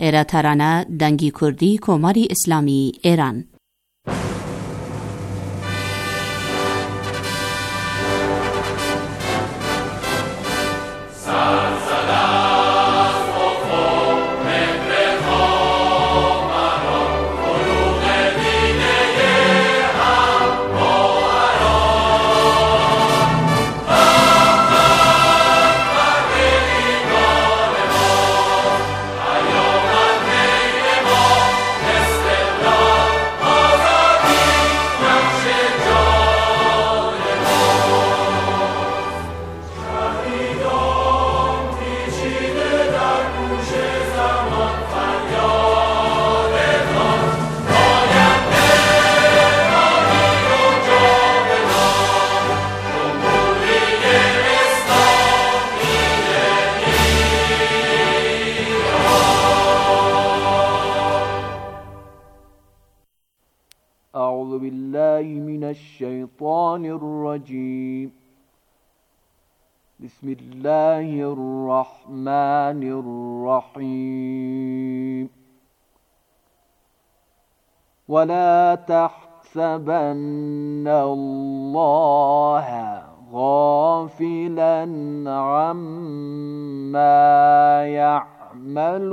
ایرا ترانه دنگی کردی کماری اسلامی ایران. أعوذ بالله من الشيطان الرجيم. بسم الله الرحمن الرحيم. ولا تحسبن الله غافلا عما يعمل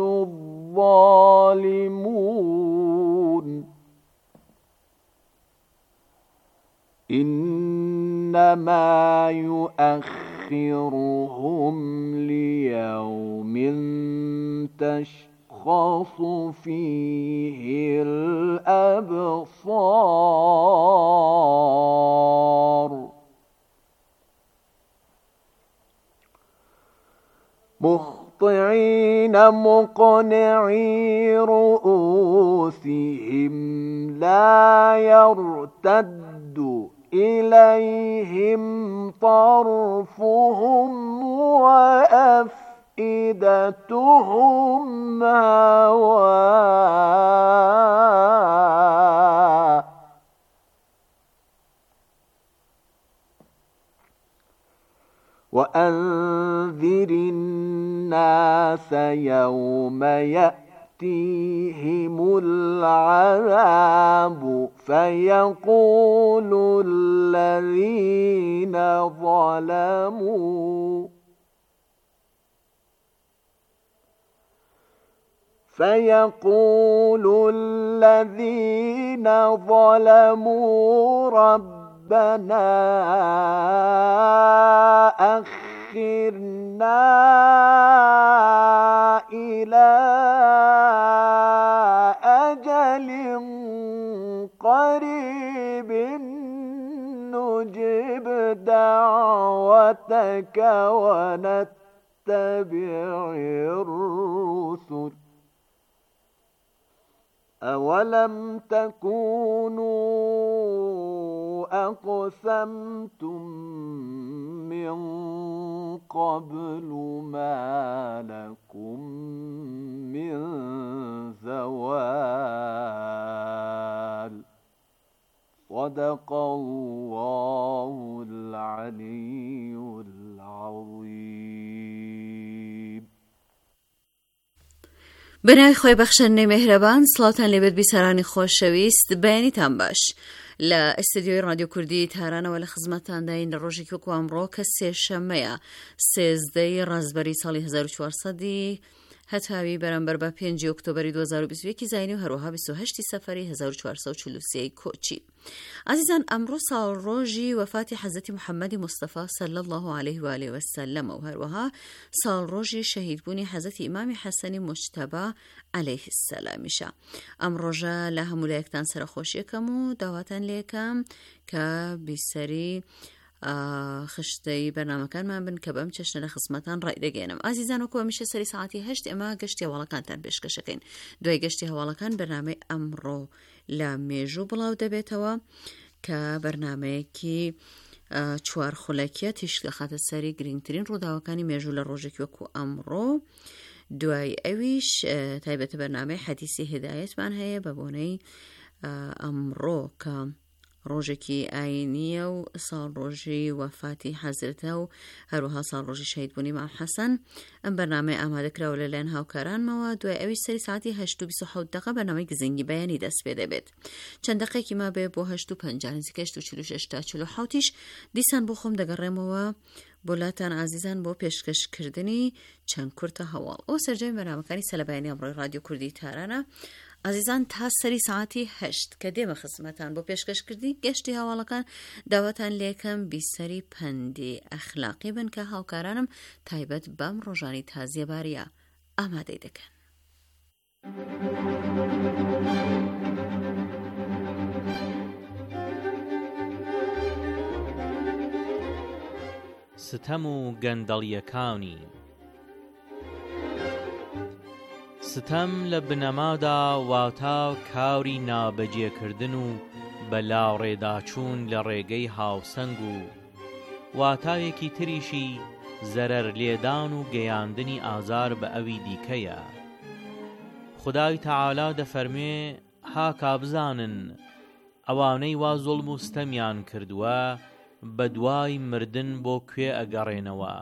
الظالمون إنما يؤخرهم ليوم تشخص فيه الأبصار مهطعين مقنعي رؤوسهم لا يرتد إليهم طرفهم وأفئدتهم هواء وأنذر الناس يوم يأتيهم العذاب فيقول الذين ظلموا ربنا أخرنا إلى أجل قريب نجب دعوتك ونتبع الرسل أولم تكونوا أقسمتم من قبل ما لكم من زوال صدق الله العلي العظيم. بنای خۆی بەخشەندەی میهرەبان، سڵاوتان لێبێت بیسەرانی خۆشەویست، بەیانیتان باش. لە ئستودیۆی رادیۆ کوردی تارانەوە لە خزمەتتانداین لە ڕۆژێکی وەکو ئەمڕۆ کە سێشەممەیە 13 ڕازبەری ساڵی 1400 هەتاوی بەرامبەر بە 5 ئۆکتۆبری 2021 زاینی و هەروەها 28 سەفەری 1443 کۆچی. عزیزان، ئەمڕۆ ساڵڕۆژی وەفاتی حەزەتی محەممەدی مستەفا صلی الله عليه و آله وسلم و هەروەها ساڵڕۆژی شەهیدبوونی حەزەتی ئیمامی حەسەنی مجتەبا عليه السلامیشە. ئەم ڕۆژە لە هەموو لایەکتان سەرخۆشیەکەم و داواتان لێکەم کە بیسەری خشتەی بەرنامەکانمان بن کە بەم چەشنە لە خزمەتان ڕایدەگەێنم. ئازیزان، وەکو هەمیشە سەری سەعاتی 8 ئێمە گەشتی هەواڵەکانتان پێشکەشەکەین. دوای گەشتی هەواڵەکان بەرنامەی ئەمڕۆ لە مێژوو بڵاو دەبێتەوە کە بەرنمەیەکی چوار خولەکیە تیشک دەخاتە سەری گرنگترین ڕووداوەکانی مێژوو لە ڕۆژێکی وەکو ئەمڕۆ. دوای ئەویش تایبەتە بەرنامەی حەدیسی هدایەتمان هەیە بە بۆنەی ئەمڕۆ کە ڕۆژێکی ئاینیە و ساڵڕۆژی وەفاتی حەزرەتە و هەروەها ساڵڕۆژی شەهیدبوونی مام حەسەن. ئەم بەرنامەی ئامادەکراوە لەلایەن هاوکارانمەوە. دوای ئەوی سەری ساعتی 8:27 دقە بەرنامەی گزنگی بەیانی دەست پێ دەبێت. چەند دقەیەکی ما بێ بۆ 8:50 نزیکە 8:46 تا 47 دیسان بۆ خۆم دەگەڕێمەوە بۆلاتان ئازیزان بۆ پێشکەشکردنی چەند کورتە هەواڵ. ئەو سەرجەمی بەرنامەکانی سەلەبەیانی ئەمڕۆی رادیۆ کوردی تارانە. ئازیزان تا سەری ساعتی 8 کە دێمە خزمەتان بۆ پێشکەشکردنی گەشتی هەواڵەکان داواتان لێکەم بیسەری پەندی ئەخلاقی بن کە هاوکارانم تایبەت بەم ڕۆژانی تازیەباریە ئامادەی دەکەن. ستەم و گەندەڵیەکانی. ستەم لە بنەمادا واتە کاوری نابەجێکردن و بەلاڕێداچوون لە ڕێگەی هاوسەنگ و واتایەکی تریشی زەرەر لێدان و گەیاندنی ئازار بە ئەوی دیکەیە. خودای تەعالا دەفەرمێ ها کابزانن ئەوانەی وا زوڵم و ستەمیان کردووە بە دوای مردن بۆ کوێ ئەگەڕێنەوە.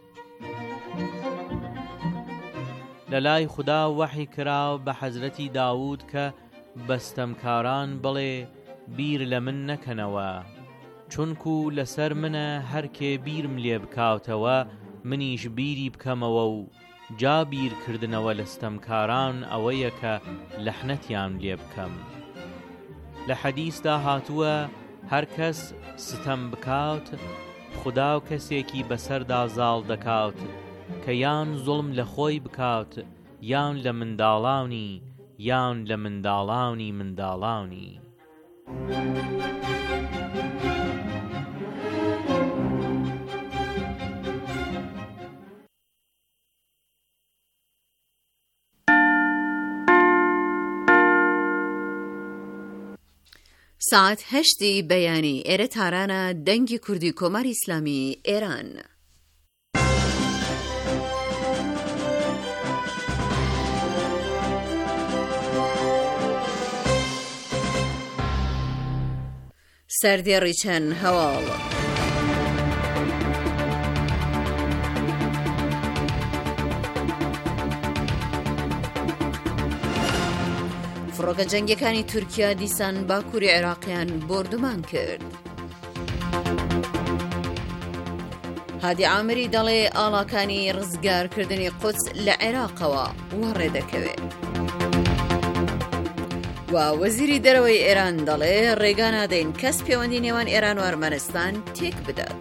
لەلای خوددا وەحی کراو بە حەزرەتی داوود کە بەستەمکاران بڵێ بیر لە من نەکەنەوە چونکو لەسەر منە هەرکێ بیرم لێ بکاوتەوە منیش بیری بکەمەوە و جا بیرکردنەوە لە ستەمکاران ئەوەیە کە لەحنەتیان لێ بکەم. لە حەدیثدا هاتووە هەر کەس ستەم بکات خوددا و کەسێکی بەسەردا زاڵ دەکات کە یان زوڵم لە خۆی بکات یان لە منداڵانی یان لە منداڵانی منداڵانی. ساعت 8 بەیانی ئێرە تارانە دەنگی کوردی کۆماری ئیسلامی ئێران. سەردێڕی چەند هەواڵ. فڕۆکە جەنگیەکانی تورکیا دیسان باکووری عێراقیان بردومان کرد. هادی عامری دەڵێ ئاڵاکانی ڕزگارکردنی قودس لە عێراقەوە وەڕێدەکەوێت. و وەزیری دەرەوەی ئێران دەڵێ ڕێگا نادەین کەس پەیوەندی نێوان ئێران و ئەرمەنستان تێک بدات.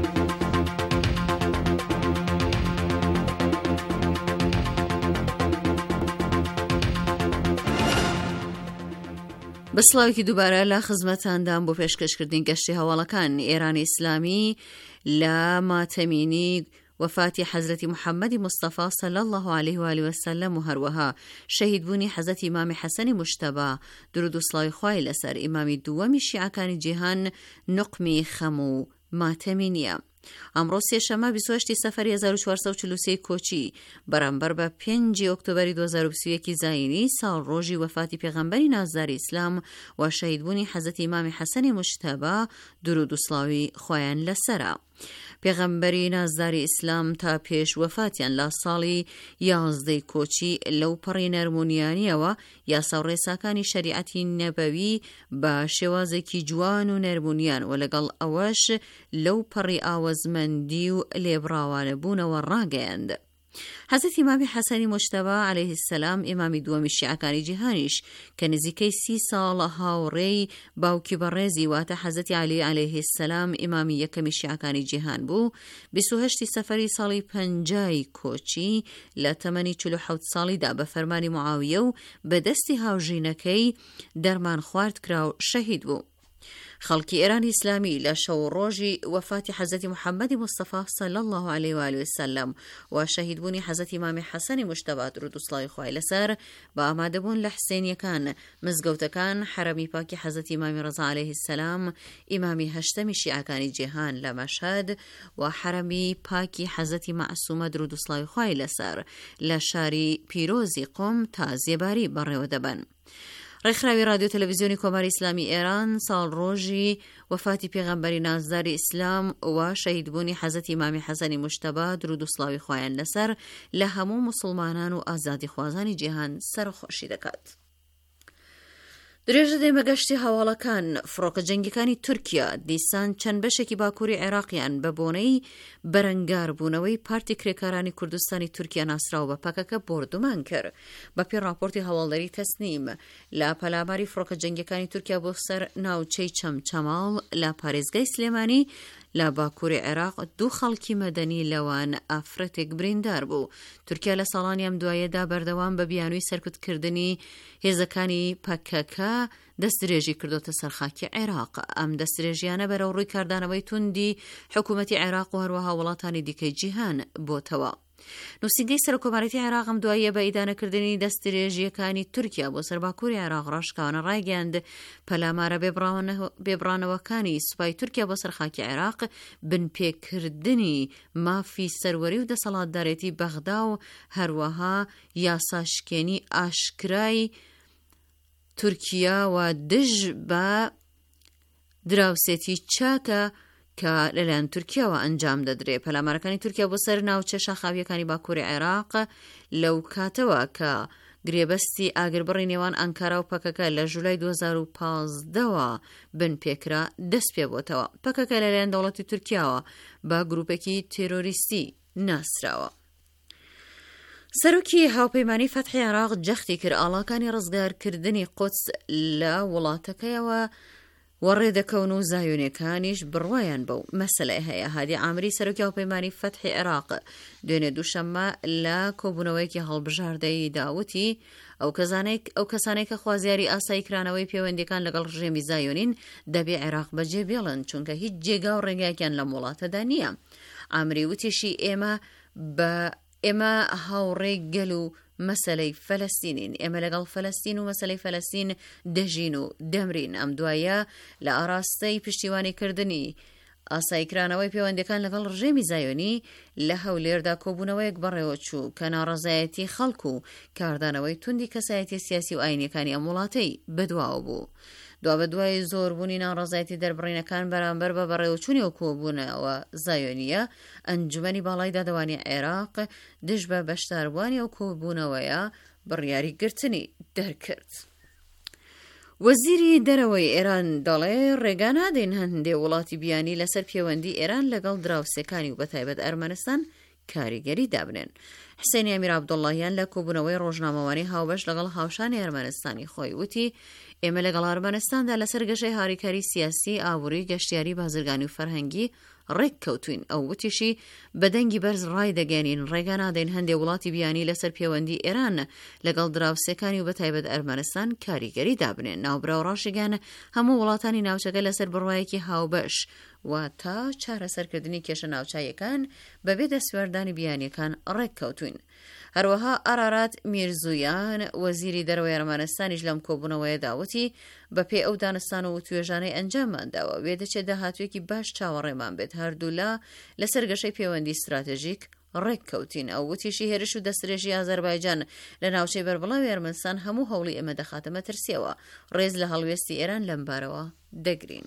بەسڵاوێکی دووبارە لە خزمەتاندام بۆ پێشکەشکردنی گەشتی هەواڵەکان ئێرانی ئیسلامی لە ماتەمینی وفاتی حەزرەتی محەممەدی مستەفا صلی الله عليه و آله وسلم و هەروەها شەهیدبوونی حەزرەتی ئیمامی حەسەنی مجتەبا درود و سڵاوی خوای لەسەر ئیمامی دووەمی شیعەکانی جیهان نقمی خەم و ماتەمینیە. ئەمڕۆ سێشەمە 28 سەفەری 1443 کۆچی بەرامبەر بە 5 ئۆکتۆبەری 2021 زاینی ساڵ ڕۆژی وەفاتی پێغەمبەری نازداری ئیسلام و شەهیدبوونی حەزرەتی ئیمامی حەسەنی مجتەبا درود و سڵاوی خۆیان لەسەرە. پێغەمبەری نازداری ئیسلام تا پێش وەفاتیان لە ساڵی 11 کۆچی لەو پەڕی نەرمونیانیەوە یاسا و ڕێساکانی شەریعەتی نەبەوی بە شێوازێکی جوان و نەرمونیان و لەگەڵ ئەوەش لەو پەڕی ئاوەزمەندی و لێبڕاوانەبوونەوە ڕاگەیاند. حەزرەتی ئیمامی حەسەنی مجتەبا عەلەیه السەلام ئیمامی دووەمی شیعەکانی جیهانیش کە نزیکەی 30 ساڵە هاوڕێی باوکی بەڕێزی واتە حەزرەتی عەلی عەلەیه السەلام ئیمامی یەکەمی شیعەکانی جیهان بوو. 28 سەفەری ساڵی 50 کۆچی لە تەمەنی 47 ساڵیدا بە فەرمانی معاویە و بەدەستی هاوژینەکەی دەرمان خوارد کرا و شەهید بوو. خەڵکی ئێرانی ئیسلامی لە شەو ڕۆژی وەفاتی حەزرەتی محەممەدی مستەفا صلی الله عليه و آله وسلم و شەهیدبوونی حەزرەتی ئیمامی حەسەنی مجتەبا درود و سڵاوی خوای لەسەر بە ئامادەبوون لە حسێنیەکان مزگەوتەکان حرەمی پاکی حەزرەتی ئیمامی ڕەزا عەلەیه السەلام ئیمامی هەشتەمی شیعەکانی جیهان لە مەشهەد و حرەمی پاکی حەزرەتی مەعسوومە درود و سڵاوی خوای لەسەر لە شاری پیرۆزی قۆم تازیێباری بەڕێوە دەبن. ڕێکخراوی رادیۆ تەلەڤیزیۆنی کۆماری ئیسلامی ئێران ساڵڕۆژی وەفاتی پێغەمبەری نازداری ئیسلام و شەهیدبوونی حەزەتی ئیمامی حەسەنی موجتەبا درود و سڵاوی خۆیان لەسەر لە هەموو موسڵمانان و ئازادی خوازانی جیهان سەرخۆشی دەکات. درێژە دێمەگەشتی هەواڵەکان فڕۆکە جەنگیەکانی تورکیا دیسان چەند بەشێکی باکووری عێراقیان بە بۆنەی بەرەنگار بوونەوەی پارتی کرێکارانی کوردستانی تورکیا ناسراو بە پەکەکە بردومان کرد. بەپێی راپۆرتی هەواڵدەری تەسنیم لە پەلاماری فڕۆکە جەنگیەکانی تورکیا بۆ سەر ناوچەی چەمچەماڵ لە پارێزگای سلێمانی لە باکووری عێراق 2 خەڵکی مەدەنی لەوان ئافرەتێک بریندار بوو. تورکیا لە ساڵانی ئەم دوایەدا بەردەوام بە بیانووی سەرکوتکردنی هێزەکانی پەکەکە دەستدرێژی کردوتە سەرخاکی عێراق. ئەم دەستدرێژیانە بەرەو ڕووی کاردانەوەی توندی حکوومەتی عێراق و هەروەها وڵاتانی دیکەی جیهان بۆتەوە. نووسینگەی سەرۆکۆمارەتی عێراق ئەم دواییە بە ئیدانەکردنی دەستدرێژیەکانی تورکیا بۆ سەر باکووری عێراق ڕاشکاوانە ڕایگەاند پەلامارە بێبڕانەوەکانی سوپای تورکیا بۆ سەرخاکی عێراق بنپێکردنی مافی سەروەری و دەسەڵاتدارێتی بەغدا و هەروەها یاساشکێنی ئاشکرای تورکیا و دژ بە دراوسێتی چاکە کە لەلایەن تورکیاوە ئەنجام دەدرێ. پەلامارەکانی تورکیا بۆ سەر ناوچە شاخاویەکانی باکووری عێراق لەو کاتەوە کە گرێبەستی ئاگربڕی نێوان ئەنکارا و پەکەکە لە ژولای 2015ەوە بنپێکرا دەست پێ بۆتەوە. پەکەکە لەلایەن دەوڵەتی تورکیاوە بە گروپێکی تێرۆریستی ناسراوە. سەرۆکی هاوپەیمانی فەتحی عێراق جەختی کرد ئاڵاکانی ڕزگارکردنی قودس لە وڵاتەکەیەوە وەڕێدەکەون و زایۆنیەکانیش بڕوایان بەو مەسەلەی هەیە. هادی عامری سەرۆکی هاوپەیمانی فەتحی عێراق دوێنێ دووشەممە لە کۆبوونەوەیەکی هەڵبژاردەی داوتی ئەو کەسانەی کە خوازیاری ئاساییکرانەوەی پەیوەندیەکان لەگەڵ ڕژێمی زایۆنین دەبێ عێراق بەجێ بێڵن چونکە هیچ جێگا و ڕێگایەکیان لە وڵاتەدا نییە. عامری وتیشی ئێمە هاوڕێی گەل و مەسەلەی فەلەستینین، ئێمە لەگەڵ فەلەستین و مەسەلەی فەلەستین دەژین و دەمرین. ئەم دوایە لە ئاراستەی پشتیوانیکردنی ئاساییکرانەوەی پەیوەندیەکان لەگەڵ ڕژێمی زایۆنی لە هەولێردا کۆبوونەوەیەک بەڕێوە چوو کە ناڕەزایەتی خەڵک و کاردانەوەی توندی کەسایەتی سیاسی و ئاینیەکانی ئەم وڵاتەی بەدواوە بوو. بە دوای زۆربوونی ناڕەزایەتی دەربڕینەکان بەرامبەر بە بەڕێوەچوونی و کۆبوونەوە زایۆنیە ئەنجومەنی باڵای دادەوانی عێراق دژ بە بەشداربوانی و کۆبوونەوەیە بڕیاری گرتنی دەرکرد. وەزیری دەرەوەی ئێران دەڵێ ڕێگا نادەین هەندێ وڵاتی بیانی لەسەر پەیوەندی ئێران لەگەڵ دراوسێکانی و بەتایبەت ئەرمەنستان کاریگەری دابنێن. حسێنی ئەمیر عەبدوڵڵاهیان لە کۆبوونەوەی ڕۆژنامەوانی هاوبەش لەگەڵ هاوشانی ئەرمەنستانی خۆی وتی ئێمە لەگەڵ ئەرمەنستاندا لەسەر گەشەی هاریکاری سیاسی، ئابووری، گەشتیاری، بازرگانی و فەرهەنگی ڕێک کەوتوین. ئەو وتیشی بەدەنگی بەرز ڕای دەگەێنین ڕێگا نادەین هەندێ وڵاتی بیانی لەسەر پەیوەندی ئێران لەگەڵ دراوسێکانی و بەتایبەت ئەرمەنستان کاریگەری دابنێن. ناوبراو ڕاشیگان هەموو وڵاتانی ناوچەکە لەسەر بڕوایەکی هاوبەش و تا چارەسەرکردنی کێشە ناوچایەکان بەبێ دەسوێردانی بیانیەکان ڕێک کەوتوین. هەروەها ئارارات میرزویان وەزیری دەرەوەی ئەرمەنستانیش لەم کۆبوونەوەیە داوتی بەپێی ئەو دانستان و توێژانەی ئەنجاممانداوە وێ دەچێت داهاتوێکی باش چاوەڕێمان بێت هەردوولا لەسەر گەشەی پەیوەندی استراتێژیک ڕێک کەوتین. ئەو وتیشی هێرش و دەستدرێژی ئازەربایجان لە ناوچەی بەربڵاوی ئەرمەنستان هەموو هەوڵی ئێمە دەخاتە مەترسیەوە ڕێز لە هەڵوێستی ئێران لەم بارەوە دەگرین.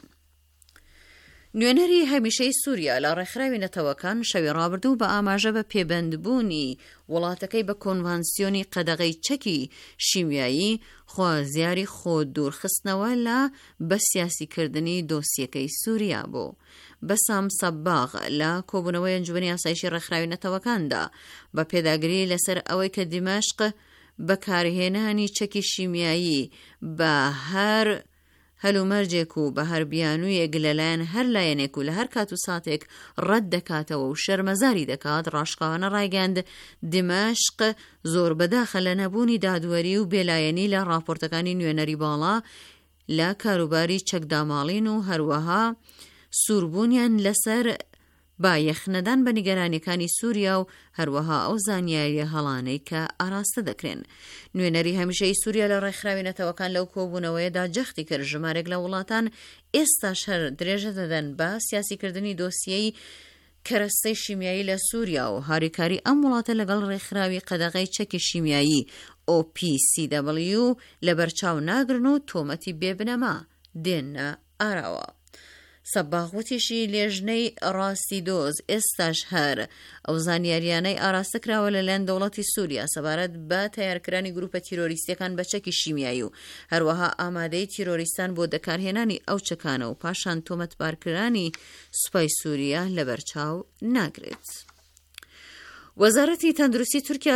نوێنەری هەمیشەی سووریا لە ڕێکخراوی نەتەوەکان شەوی ڕابردوو بە ئاماژە بە پێبەندبوونی وڵاتەکەی بە کۆنڤانسیۆنی قەدەغەی چەکی شیمیایی خوازیاری خۆ دوورخستنەوە لە بە سیاسیکردنی دۆسیەکەی سووریا بوو. بەسام سەباغ لە کۆبوونەوەی ئەنجومەنی ئاسایشی ڕێکخراوی نەتەوەکاندا بە پێداگری لەسەر ئەوەی کە دیمەشق بەکارهێنانی چەکی شیمیایی بە هەر هەلومەرجێک و بە هەر بیانوویەک لەلایەن هەر لایەنێک و لە هەر کات و ساتێک ڕەت دەکاتەوە و شەرمەزاری دەکات ڕاشقاوانە ڕایگەاند دیمەشق زۆر بەداخە لە نەبوونی دادوەری و بێلایەنی لە راپۆرتەکانی نوێنەری باڵا لە کاروباری چەکداماڵین و هەروەها سووربوونیان لەسەر با یەخنەدان بە نیگەرانیەکانی سووریا و هەروەها ئەو زانیاریە هەڵانەی کە ئاراستە دەکرێن. نوێنەری هەمیشەی سووریا لە ڕێکخراوی نەتەوەکان لەو کۆبوونەوەیەدا جەختی کرد ژمارێک لە وڵاتان ئێستاش هەر درێژە دەدەن بە سیاسیکردنی دۆسیەی کەرەستەی شیمیایی لە سووریا و هاریکاری ئەم وڵاتە لەگەڵ ڕێکخراوی قەدەغەی چەکی شیمیایی OPCW لە بەرچاو ناگرن و تۆمەتی بێبنەما دێنە ئاراوە. سەباغوتیشی لێژنەی ڕاستی دۆز ئێستاش هەر ئەو زانیاریانەی ئاراستەکراوە لەلایەن دەوڵەتی سووریا سەبارەت بە تیارکرانی گروپە تیرۆریستیەکان بە چەکی شیمیایی و هەروەها ئامادەی تیرۆریستان بۆ دەکارهێنانی ئەو چەکانە و پاشان تۆمەتبارکرانی سوپای سووریا لە بەرچاو ناگرێت. وەزارەتی تەندروستی تورکیا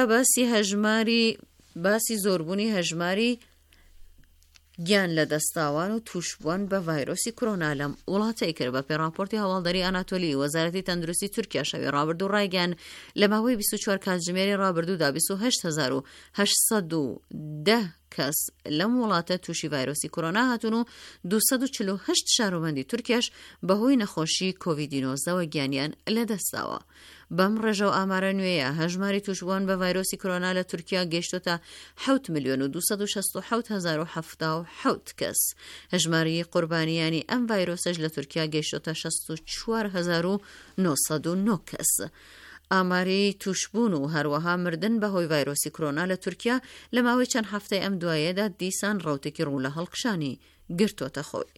باسی زۆربوونی هەژماری گیان لە دەستاوان و توشبوون بە ڤایرۆسی کۆرۆنا لەم وڵاتەی کرد. بە پێڕاپۆرتی هەواڵدەری ئاناتۆلی وەزارەتی تەندروستی تورکیا شەوی ڕابردوو ڕایگەیاند لە ماوەی 24 کاتژمێری ڕابردوودا 28810 کەس لەم وڵاتە تووشی ڤایرۆسی کۆرۆنا هاتوون و 248 شارۆمەندی تورکیاش بەهۆی نەخۆشی کۆڤید-19 گیانیان لەدەستاوە. بەم ڕێژە و ئامارە نوێیە هەژماری توشبوون بە ڤایرۆسی کۆرۆنا لە تورکیا گەیشتۆتە 7,267,077 کەس. هەژماری قوربانیانی ئەم ڤایرۆسەش لە تورکیا گەیشتۆتە 64,909 کەس. ئاماری توشبوون و هەروەها مردن بەهۆی ڤایرۆسی کۆرۆنا لە تورکیا لە ماوەی چەند هەفتەی ئەم دوایەدا دیسان ڕوتێکی ڕوو لە هەڵکشانی گرتۆتە خۆی.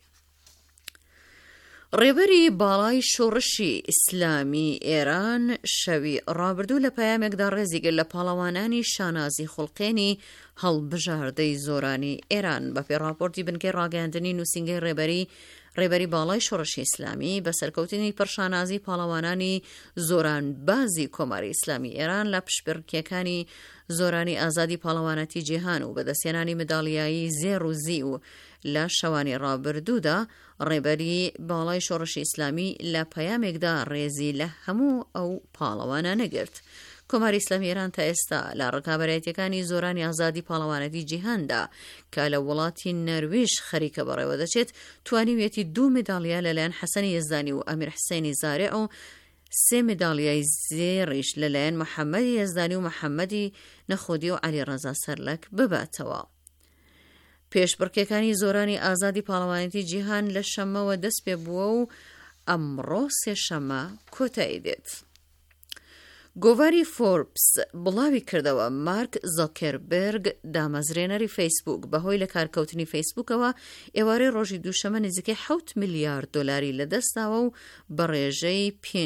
ڕێبەری باڵای شۆڕشی ئیسلامی ئێران شەوی ڕابردوو لە پەیامێکدا ڕێزیگر لە پاڵەوانانی شانازی خوڵقێنی هەڵبژاردەی زۆرانی ئێران. بە پێڕاپۆرتی بنکەی ڕاگەیاندنی نووسینگەی ڕێبەری باڵای شۆڕشی ئیسلامی بە سەرکەوتنی پەرشانازی پاڵەوانانی زۆرانبازی کۆماری ئیسلامی ئێران لە پشپڕکیەکانی زۆرانی ئازادی پاڵەوانەتی جیهان و بەدەستێنانی مداڵیایی زێڕ و زی و لە شەوانی ڕابردوودا ڕێبەری باڵای شۆڕشی ئیسلامی لە پەیامێکدا ڕێزی لە هەموو ئەو پاڵەوانە نەگرت. کۆماری ئیسلامی ئێران تا ئێستا لە ڕکابەرایەتیەکانی زۆرانی ئازادی پاڵەوانەتی جیهاندا کە لە وڵاتی نەرویژ خەریکە بەڕێوە دەچێت توانیویەتی 2 مداڵیا لەلایەن حەسەنی یەزدانی و ئەمیر حسێنی زارێع و 3 مداڵیای زێڕیش لەلایەن محەممەدی یەزدانی و محەممەدی نەخۆدی و عەلی ڕەزا سەرلەک بباتەوە. پێشبڕکێکانی زۆرانی ئازادی پاڵەوانەتی جیهان لە شەمەوە دەست پێ بووە و ئەمڕۆ سێشەمە کۆتایی دێت. گۆڤاری فۆربس بڵاوی کردەوە مارک زۆکەربێرگ دامەزرێنەری فەیسبوک بەهۆی لە کارکەوتنی فەیسبوکەوە ئێوارەی ڕۆژی دووشەمە نزیکەی 7 میلیارد دۆلاری لەدەستاوە و بە ڕێژەی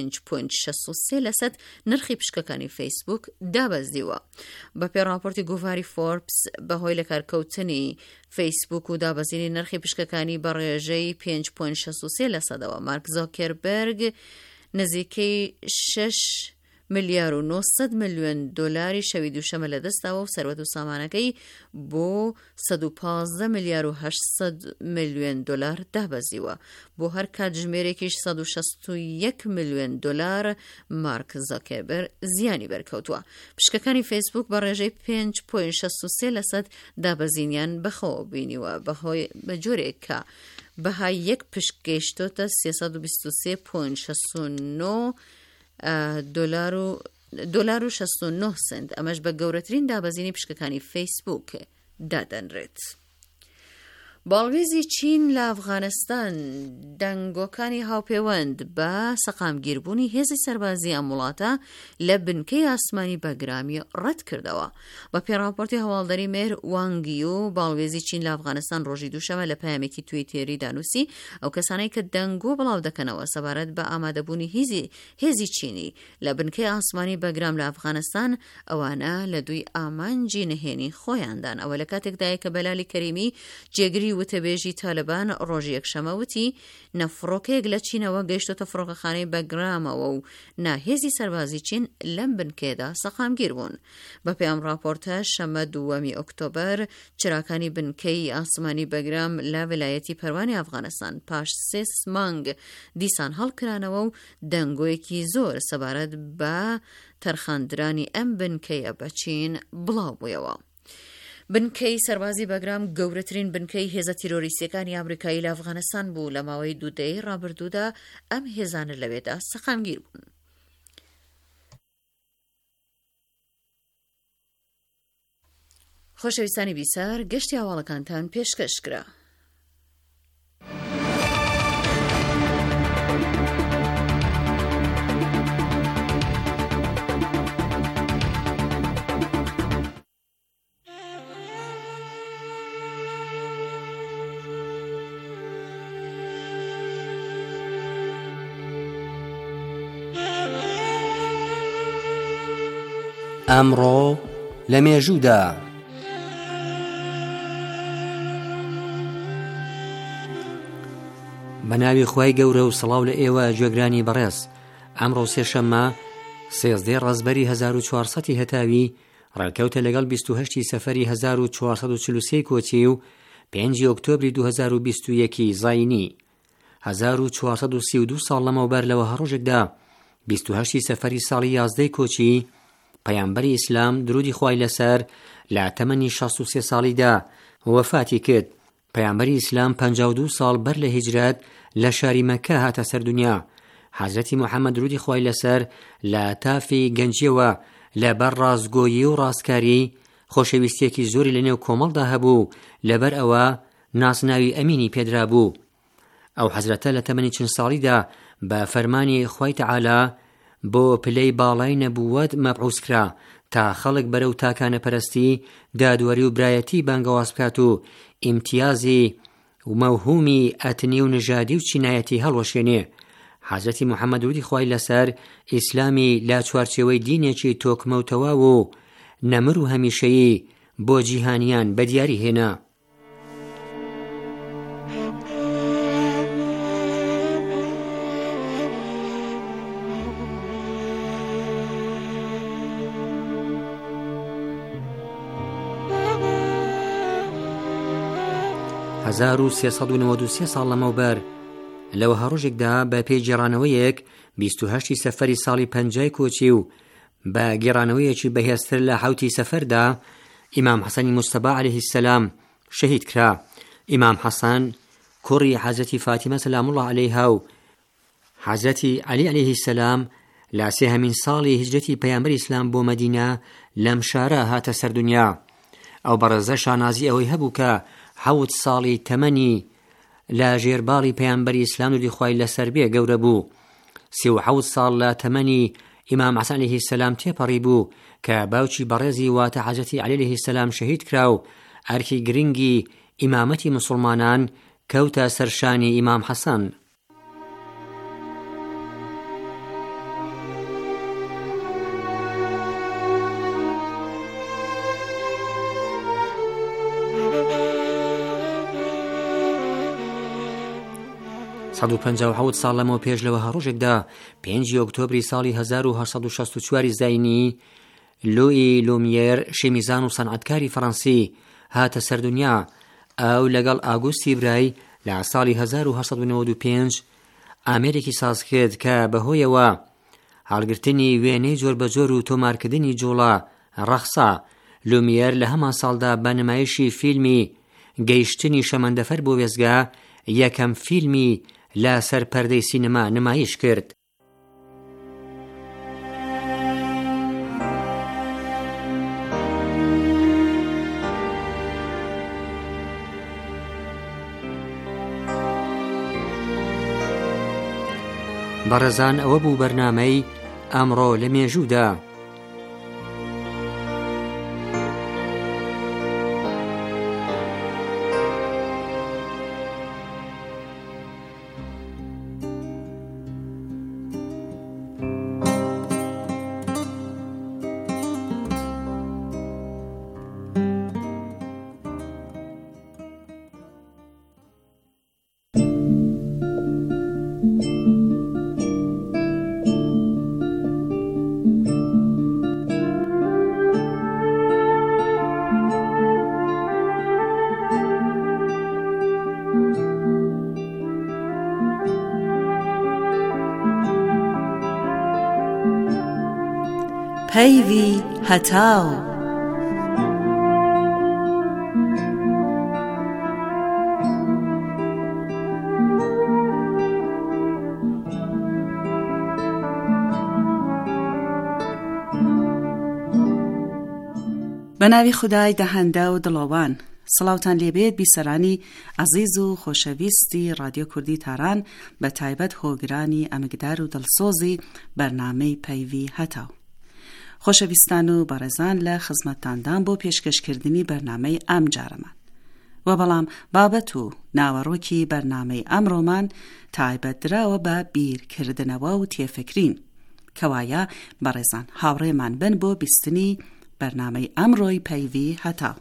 5.63% نرخی پشکەکانی فەیسبوک دابەزیوە. بە پێڕاپۆرتی گۆڤاری فۆربس بەهۆی لە کارکەوتنی فەیسبوک و دابەزینی نرخی پشکەکانی بە ڕێژەی 5.63%ەوە مارک زۆکەربێرگ نزیکەی 6 ملیار و 900 میلیۆن دۆلاری شەوی دووشەمە لەدەستاوە و سەروەت و سامانەکەی بۆ 115 میلیار و 800 میلیۆن دۆلار دابەزیوە. بۆ هەر کاتژمێرێکیش 161 میلیۆن دۆلار مارک زۆکەربێرگ زیانی بەرکەوتووە. پشکەکانی فەیسبوک بە ڕێژەی 5.63% دابەزینیان بەخەوە بینیوە بە جۆرێک کە بەهای یەک پشک گەیشتۆتە 323.69 دۆلار و 69 سنت. ئەمەش بە گەورەترین دابەزینی پشکەکانی فەیسبوک دادەنرێت. باڵوێزی چین لە ئەفغانستان دەنگۆکانی هاوپەیوەند بە سەقامگیربوونی هێزی سەربازی ئەم وڵاتە لە بنکەی ئاسمانی بەگرامی ڕەت کردەوە. بە پێڕاپۆرتی هەواڵدەری مێر وانگی و باڵوێزی چین لە ئەفغانستان ڕۆژی دووشەمە لە پەیامێکی تویتێری دانووسی ئەو کەسانەی کە دەنگۆ بڵاو دەکەنەوە سەبارەت بە ئامادەبوونی هێزی چینی لە بنکەی ئاسمانی بەگرام لە ئەفغانستان ئەوانە لە دوی ئامانجی نهێنی خۆیاندان. ئەوە لە کاتێکدایە کە بەلالی کەریمی جێگری وتەبێژی تالبان ڕۆژی یەکشەمە وتی نەفڕۆکەیەک لە چینەوە گەیشتۆتە فڕۆکەخانەی بەگرامەوە و ناهێزی سەربازی چین لەم بنکێدا سەقامگیر بوون. بە پێم راپۆرتە شەمە 2 ئۆکتۆبەر چراکانی بنکەی ئاسمانی بەگرام لە ویلایەتی پەروانی ئەفغانستان پاش 3 مانگ دیسان هەڵکرانەوە و دەنگۆیەکی زۆر سەبارەت بە تەرخاندرانی ئەم بنکەیە بە چین بڵاو بوویەوە. بنکەی سەربازی بەگرام گەورەترین بنکەی هێزە تیرۆریستیەکانی ئامریکایی لە ئەفغانستان بوو. لە ماوەی 2 دەی ڕابردوودا ئەم هێزانە لەوێدا سەقامگیر بوون. خۆشەویستانی بیسار گەشتی هەواڵەکانتان پێشکەشکرا. ئەمڕۆ لە مێژوودا. بەناوی خوای گەورە و سڵاو لە ئێوە گوێگرانی بەڕێز. ئەمڕۆ سێشەممە 13 ڕەزبەری 1400 هەتاوی ڕێکەوتە لەگەڵ 28 سەفەری 1443 کۆچی و 5 ئۆکتۆبری 2021 زاینی. 1432 ساڵ لەمەوبەر لەوە هەڕۆژێکدا 28 سەفەری ساڵی 11 کۆچی پەیامبەری ئیسلام درودی خوای لەسەر لە تەمەنی 63 ساڵیدا وەفاتی کرد. پەیامبەری ئیسلام 52 ساڵ بەر لە هیجرەت لە شاری مەککە هاتە سەر دنیا. حەزرەتی موحەممەد درودی خوای لەسەر لە تافی گەنجیەوە لەبەر ڕازگۆیی و ڕاستکاری خۆشەویستیەکی زۆری لەنێو کۆمەڵدا هەبوو، لەبەر ئەوە ناسناوی ئەمینی پێدرا بوو. ئەو حەزرەتە لە تەمەنی چەند ساڵیدا بە فەرمانی خوای تەعالا بۆ پلەی باڵای نەبووەت مەبعوث کرا تا خەڵک بەرەو تاکانە پەرستی، دادوەری و برایەتی بانگەواز بکات و ئیمتیازی و مەوهومی ئەتنی و نژادی و چینایەتی هەڵوەشێنێ. حەزرەتی موحەممەد درودی خوای لەسەر ئیسلامی لا چوارچێوەی دینێکی تۆکمە و تەواو و نەمر و هەمیشەیی بۆ جیهانیان بەدیاری هێنا. هەزار و 393 ساڵ لەمەوبەر لەوە هەڕۆژێکدا بە پێی گێڕانەوەیەک 28 سەفەری ساڵی 50 کۆچی و بە گێڕانەوەیەکی بەهێزتر لە حوتی سەفەردا ئیمام حەسەنی مجتەبا عەلەیهی السەلام شەهید کرا. ئیمام حەسەن کوڕی حەزرەتی فاتیمە سەلام الله عەلەیها و حەزرەتی عەلی عەلەیهی السەلام لە سێهەمین ساڵی هیجرەتی پەیامبەری ئیسلام بۆ مەدینە لەم شارە هاتە سەر دنیا. ئەو بەڕێزە شانازی ئەوەی هەبوو کە 7 ساڵی تەمەنی لە ژێرباڵی پەیامبەری ئیسلام درودی خوای لەسەر بێ گەورە بوو. 37 ساڵ لە تەمەنی ئیمام حەسەن عەلەیهی السەلام تێپەڕی بوو کە باوکی بەڕێزی واتە حەزرەتی عەلی عەلەیهی السەلام شەهید کرا و ئەرکی گرنگی ئیمامەتی موسڵمانان کەوتە سەرشانی ئیمام حەسەن. سەد و 57 ساڵ لەمەوە پێش لەوە هەڕۆژێکدا 5 ئۆکتۆبری ساڵی 1864 زاینی لۆئی لومیر شێمیزان و سەنعەتکاری فەڕەنسی هاتە سەر دنیا. ئەو لەگەڵ ئاگۆستی برای لە ساڵی 1895 ئامێرێکی ساز کرد کە بەهۆیەوە هەڵگرتنی وێنەی جۆربەجۆر و تۆمارکردنی جوڵە ڕەخسا، لومیر لە هەمان ساڵدا بە نمایشی فیلمی گەیشتنی شەمەندەفەر بۆ وێزگا یەکەم فیلمی لە سەر پەردەی سینەما نمایش کرد. بەڕێزان ئەوە بوو بەرنامەی ئەمڕۆ لە مێژوودا. پەیوی هەتاو. بەناوی خودای دەهەندە و دڵەوان، سڵاوتان لێبێت بیسەرانی عەزیز و خۆشەویستی رادیۆ کوردی تاران، بە تایبەت هۆگرانی ئەمکدار و دڵسۆزی بەرنامەی پەیوی هەتاو. خۆشەویستان و بەڕێزان لە خزمەتتاندان بۆ پێشکەشکردنی بەرنامەی ئەم جارەمان و بەڵام بابەت و ناوەڕۆکی بەرنامەی ئەمڕۆمان تایبەت دراوە بە بیرکردنەوە و تێفکرین کەوایە بەڕێزان هاوڕێمان بن بۆ بیستنی بەرنامەی ئەمڕۆی پەیوی هەتا.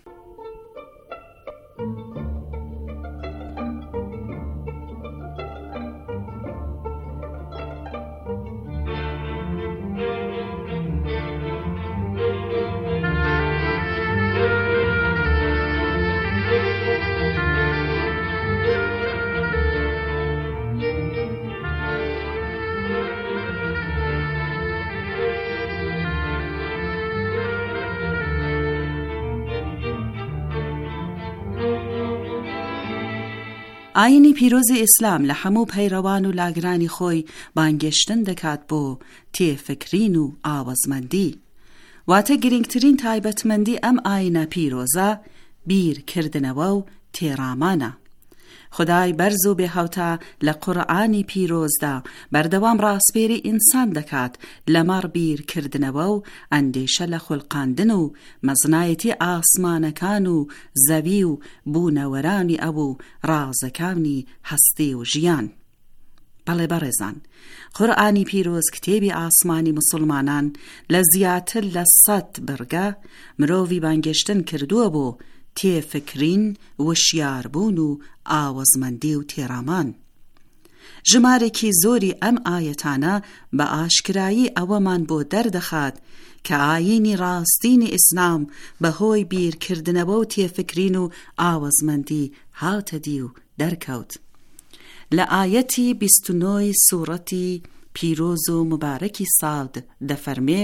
ئاینی پیرۆزی ئیسلام لە هەموو پەیڕەوان و لاگرانی خۆی بانگێشتن دەکات بۆ تێفکرین و ئاوەزمەندی. واتە گرنگترین تایبەتمەندی ئەم ئاینە پیرۆزە بیرکردنەوە و تێڕامانە. خدای بەرز و بێهاوتا لە قورئانی پیرۆزدا بەردەوام ڕاستپێری ئینسان دەکات لەمەڕ بیرکردنەوە و ئەندێشە لە خوڵقاندن و مەزنایەتی ئاسمانەکان و زەوی و بوونەوەرانی ئەو و ڕازەکانی هەستی و ژیان. بەڵێ بەڕێزان، قورئانی پیرۆز کتێبی ئاسمانی موسڵمانان لە زیاتر لە 100 بڕگە مرۆڤی بانگێشتن کردووە بۆ تێفکرین، وشیاربوون و ئاوەزمەندی و تێڕامان. ژمارێکی زۆری ئەم ئایەتانە بە ئاشکرایی ئەوەمان بۆ دەردەخات کە ئاینی ڕاستینی ئیسلام بەهۆی بیرکردنەوە و تێفکرین و ئاوەزمەندی هاتەدی و دەرکەوت. لە ئایەتی 29 سوورەتی پیرۆز و مبارەکی ساڵ دەفەرمێ: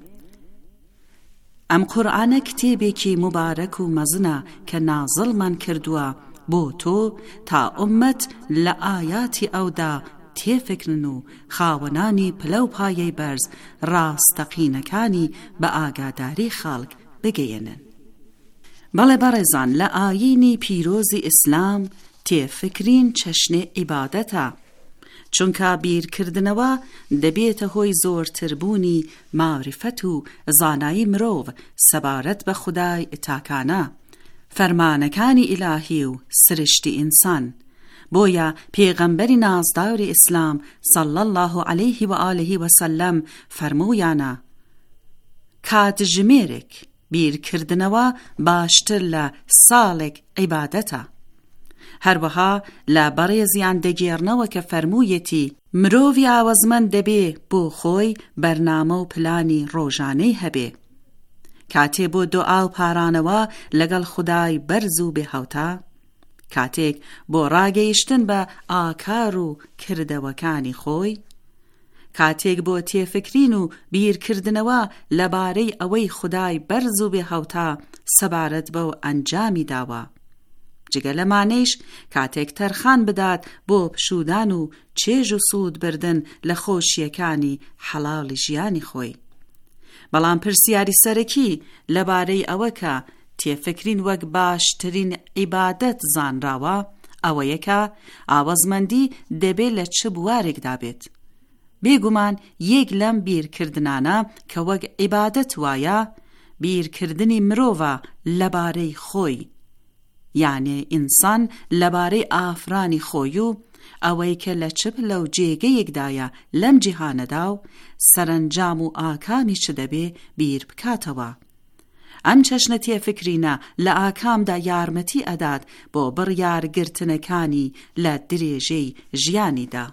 ئەم قورئانە کتێبێکی مبارەک و مەزنە کە نازڵمان کردووە بۆ تۆ تا ئومەت لە ئایاتی ئەودا تێفکرن و خاوەنانی پلە و پایەی بەرز ڕاستەقینەکانی بە ئاگاداری خەڵک بگەیەنن. بەڵێ بەڕێزان، لە ئاینی پیرۆزی ئیسلام تێفکرین چەشنێ عیبادەتە، چونکە بیرکردنەوە دەبێتە هۆی زۆرتربوونی معرفەت و زانایی مرۆڤ سەبارەت بە خودای تاکانە، فەرمانەکانی ئیلاهی و سرشتی ئینسان. بۆیە پێغەمبەری نازداری ئیسلام صلی الله علیه و آله و سلم فەرموویانە: کاتژمێرێک بیرکردنەوە باشتر لە ساڵێک عیبادەتە. هەروەها لە بەڕێزیان دەگێڕنەوە کە فەرموویەتی مرۆڤی ئاوەزمەند دەبێ بۆ خۆی بەرنامە و پلانی ڕۆژانەی هەبێ. کاتێ بۆ دوعا و پارانەوە لەگەڵ خودای بەرز و بێهاوتا، کاتێک بۆ ڕاگەیشتن بە ئاکار و کردەوەکانی خۆی، کاتێک بۆ تێفکرین و بیرکردنەوە لەبارەی ئەوەی خودای بەرز و بێهاوتا سەبارەت بە و ئەنجامی داوە. جگە لەمانەیش کاتێک تەرخان بدات بۆ پشودان و چێژ و سوود بردن لە خۆشیەکانی حەڵاڵی ژیانی خۆی. بەڵام پرسیاری سەرەکی لەبارەی ئەوە کە تێفکرین وەک باشترین عیبادەت زانراوە ئەوەیە کە ئاوەزمەندی دەبێت لە چ بوارێکدا بێت. بێگومان یەک لەم بیرکردنانە کە وەک عیبادەت وایە بیرکردنی مرۆڤە لەبارەی خۆی، یعنی ئینسان لەبارەی ئافرانی خۆی و ئەوەی کە لە چپ لەو جێگەیەکدایە لەم جیهانەدا و سەرنجام و ئاکامی چ دەبێ بیر بکاتەوە. ئەم چەشنە تێفکرینە لە ئاکامدا یارمەتی ئەدات بۆ بڕیارگرتنەکانی لە درێژەی ژیانیدا.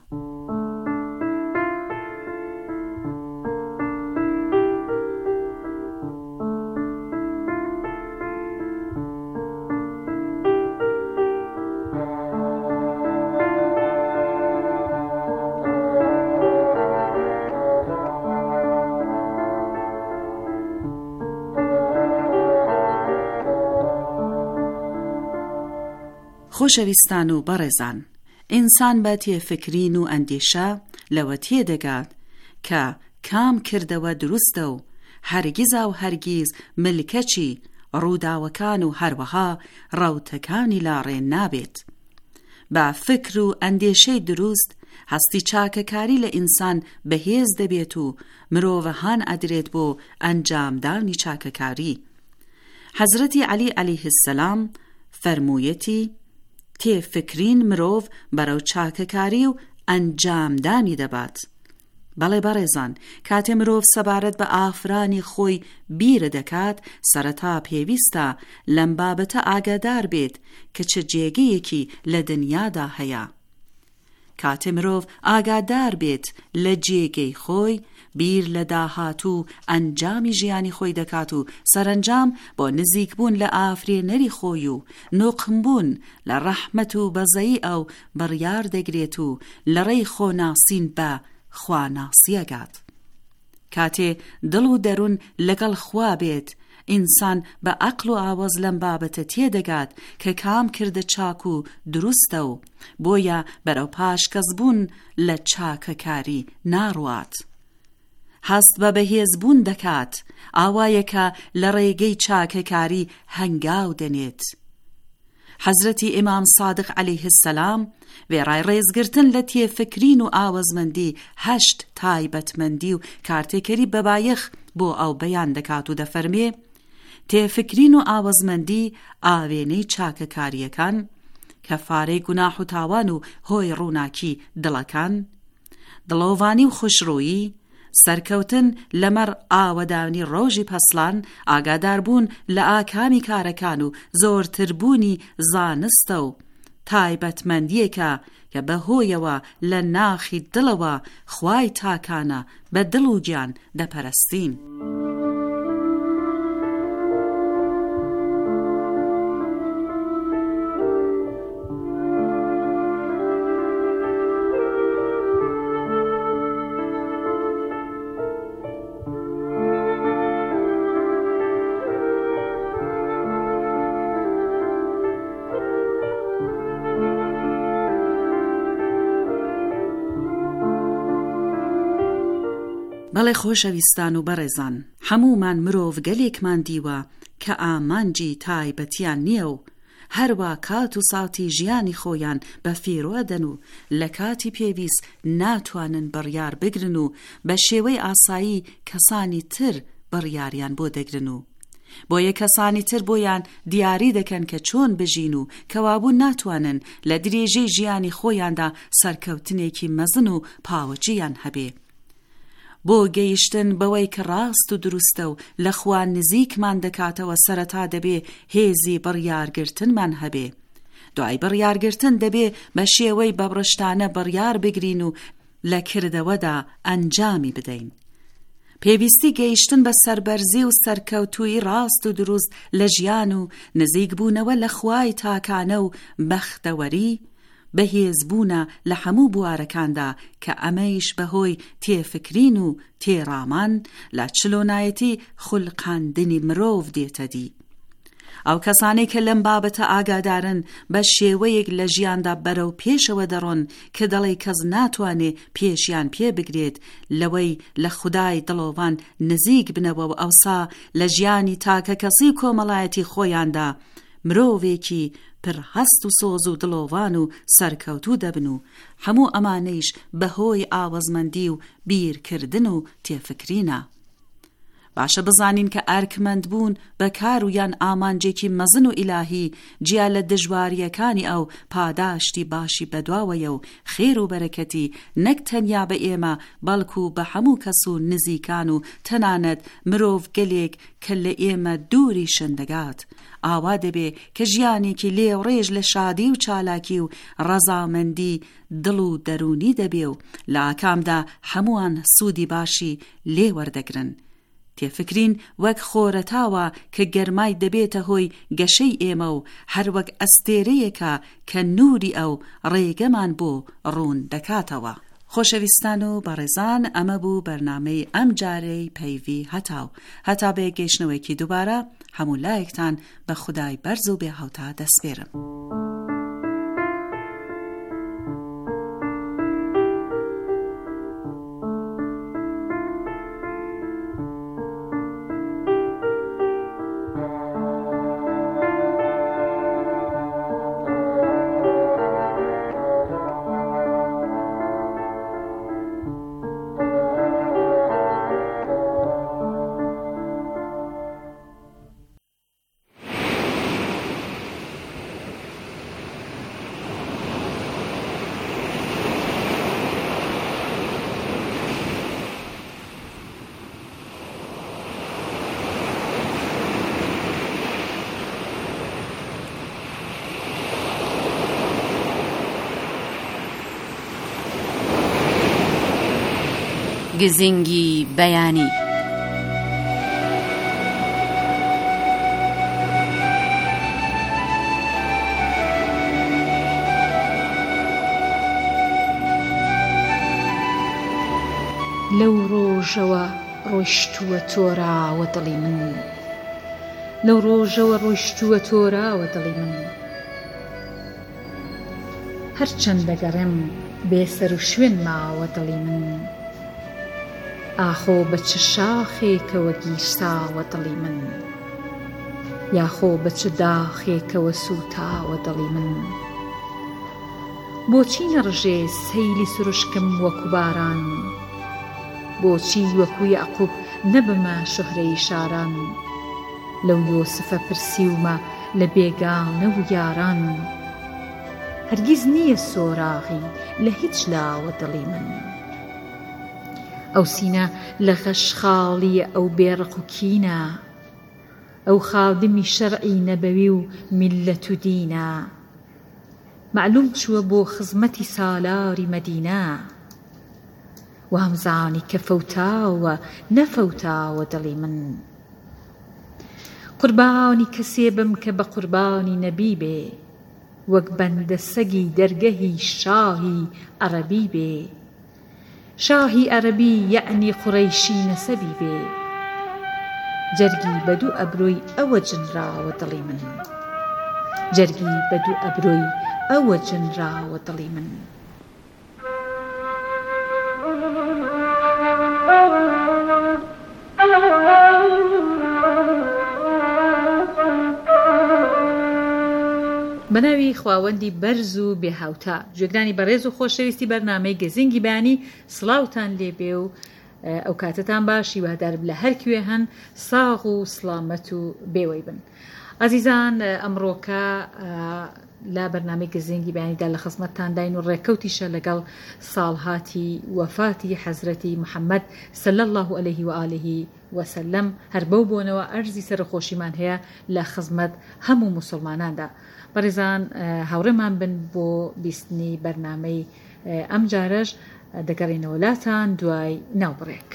خۆشەویستان و بەڕێزان، ئینسان بە تێفکرین و ئەندێشە لەوە تێدەگات کە کام کردەوە دروستە و هەرگیزا و هەرگیز ملکەچی ڕووداوەکان و هەروەها ڕەوتەکانی لاڕێن نابێت. بە فکر و ئەندێشەی دروست هەستی چاکەکاری لە ئینسان بەهێز دەبێت و مرۆڤەهان ئەدرێت بۆ ئەنجامدانی چاکەکاری. حەزرەتی عەلی عەلەیه السەلام فەرموویەتی تێفکرین مرۆڤ بەرەو چاکەکاری و ئەنجامدانی دەبات. بەڵێ بەڕێزان، کاتێ مرۆڤ سەبارەت بە ئافرانی خۆی بیرە دەکات، سەرەتا پێویستە لەم بابەتە ئاگادار بێت کە چه جێگەیەکی لە دنیادا هەیە. کاتێ مرۆڤ ئاگادار بێت لە جێگەی خۆی، بیر لە داهاتوو ئەنجامی ژیانی خۆی دەکات و سەرنجام بۆ نزیکبوون لە ئافرێنەری خۆی و نۆقمبوون لە ڕەحمەت و بەزەیی ئەو بڕیار دەگرێت و لە ڕێی خۆناسین بە خواناسیەگات. کاتێ دڵ و دەروون لەگەڵ خوا بێت، ئینسان بە عەقڵ و ئاوەز لەم بابەتە تێدەگات کە کام کردە چاک و دروستە و بۆیە بەرەو پاشکەسبوون لە چاکەکاری ناڕوات. هەست بە بەهێزبوون دەکات، ئاوایەکە لە ڕێگەی چاکەکاری هەنگاو دەنێت. حەزرەتی ئیمام سادق عەلەیه السەلام وێڕای ڕێزگرتن لە تێفکرین و ئاوەزمەندی 8 تایبەتمەندی و کارتێکەری بەبایەخ بۆ ئەو بەیان دەکات و دەفەرمێ: تێفکرین و ئاوەزمەندی ئاوێنەی چاکەکاریەکان، کەفارەی گوناح و تاوان و هۆی ڕووناکی دڵەکان، دڵۆڤانی و خوشڕوویی، سەرکەوتن لەمەڕ ئاوەدانی ڕۆژی پەسلان، ئاگاداربوون لە ئاکامی کارەکان و زۆرتربوونی زانستە و تایبەتمەندیەکە کە بەهۆیەوە لە ناخی دڵەوە خوای تاکانە بە دڵ و گیان دەپەرستین. بەڵێ خۆشەویستان و بەڕێزان، هەمومان مرۆڤ گەلێکمان دیوە کە ئامانجی تایبەتیان نییە و هەروە کات و ساتی ژیانی خۆیان بە فیرۆدەن و لە کاتی پێویست ناتوانن بڕیار بگرن و بە شێوەی ئاسایی کەسانی تر بڕیاریان بۆ دەگرن و بۆیە کەسانی تر بۆیان دیاری دەکەن کە چۆن بژین و کەوابوو ناتوانن لە درێژەی ژیانی خۆیاندا سەرکەوتنێکی مەزن و پاوەجیان هەبێ. بۆ گەیشتن بەوەی کە ڕاست و دروستە و لە خوا نزیکمان دەکاتەوە، سەرەتا دەبێ هێزی بڕیارگرتنمان هەبێ. دوای بڕیارگرتن دەبێ بە شێوەی بەبڕشتانە بڕیار بگرین و لە کردەوەدا ئەنجامی بدەین. پێویستی گەیشتن بە سەربەرزی و سەرکەوتووی ڕاست و دروست لە ژیان و نزیکبوونەوە لە خوای تاکانە و بەختەوەری بەهێزبوونە لە هەموو بوارەکاندا کە ئەمەیش بەهۆی تێفکرین و تێڕامان لە چلۆنایەتی خوڵقاندنی مرۆڤ دێتە دی. ئەو کەسانەی کە لەم بابەتە ئاگادارن بە شێوەیەک لە ژیاندا بەرەو پێشەوە دەڕۆن کە دەڵێ کەس ناتوانێ پێشیان پێ بگرێت لەوەی لە خودای دڵۆڤان نزیک بنەوە و ئەوسا لە ژیانی تاکە کەسی کۆمەڵایەتی خۆیاندا مرۆڤێکی پر هەست و سۆز و دڵۆڤان و سەرکەوتوو دەبن و هەموو ئەمانەیش بەهۆی ئاوەزمەندی و بیرکردن و تێفکرینە. باشە بزانین کە ئەرکمەند بوون بە کار و یان ئامانجێکی مەزن و ئیلاهی جیا لە دژواریەکانی ئەو پاداشتی باشی بەدواوەیە و خێر و بەرەکەتی نەک تەنیا بە ئێمە بەڵکو بە هەموو کەس و نزیکان و تەنانەت مرۆڤ گەلێک کە لە ئێمە دووری شندەگات. ئاوا دەبێ کە ژیانێکی لێوڕێژ لە شادی و چالاکی و ڕەزامەندی دڵ و دەرونی دەبێ و لە ئاکامدا هەمووان سوودی باشی لێ وەردەگرن. تێفکرین وەک خۆرەتاوە کە گەرمای دەبێتە هۆی گەشەی ئێمە و هەر وەک ئەستێرەیەکە کە نووری ئەو ڕێگەمان بۆ ڕوون دەکاتەوە. خۆشەویستان و بەڕێزان، ئەمە بوو بەرنامەی ئەم جارەی پەیوی هەتاو. هەتا بێگەیشتنەوەیکی دووبارە هەموو لایەکتان بە خودای بەرز و بێهەوتا دەسپێرم. گزنگی بەیانی. لەو ڕۆژەوە ڕۆیشتووە تۆراوە دڵی من، لەو ڕۆژەوە ڕۆیشتووە تۆراوە دڵی من، هەرچەند دەگەڕێم بێسەر و شوێن ماوە دڵی من، ئاخۆ بە چ شاخێکەوە گیرساوە دڵی من، یاخۆ بە چ داخێکەوە سوتاوە دڵی من. بۆچی نەڕژێ سەیلی سروشکم وەکو باران، بۆچی وەکو یعقوب نەبمە شوهرەی شاران، لەو یۆسفە پرسیومە لە بێگانە و یاران، هەرگیز نییە سۆراغی لە هیچ لاوە دڵی من. ئەو سینە لە غەشخاڵیە ئەو بێڕق و کینە، ئەو خادمی شەرعی نەبەوی و میللەت و دینە، معلوم چووە بۆ خزمەتی سالاری مەدینە، وامزانی کە فەوتاوە نەفەوتاوە دڵی من. قوربانی کەسێ بم کە بە قوربانی نەبی بێ، وەک بەندە سەگی دەرگەهی شاهی عەرەبی بێ، شاهی عەرەبی یعنی قوڕەیشی نەسەبی بێ، جەرگی بەدوو ئەبرۆی ئەوە جنراوە دڵی من، جەرگی بەدوو ئەبرۆی ئەوە جنراوە دڵی من. بەناوی خواوەندی بەرز و بێهاوتا، گوێگرانی بەڕێز و خۆشەویستی بەرنامەی گەزینگی بەیانی، سڵاوتان لێبێ و ئەو کاتتان باش، هیوادارم لە هەر کوێ هەن ساغ و سڵامەت و بێوەی بن. ئازیزان، ئەمڕۆکە لا بەرنامەی گەزینگی بەیانیدا لە خزمەتتان داین و ڕێکەوتیشە لەگەڵ ساڵهاتی وەفاتی حەزرەتی محەممەد صلی الله عليه و آله وسلم، هەر بەو بۆنەوە ئەرزی سەرخۆشیمان هەیە لە خزمەت هەموو موسڵماناندا. بەڕێزان، هاوڕێمان بن بۆ بیستنی بەرنامەی ئەم جارەش، دەگەڕێنەوە لاتان دوای ناوبڕێک.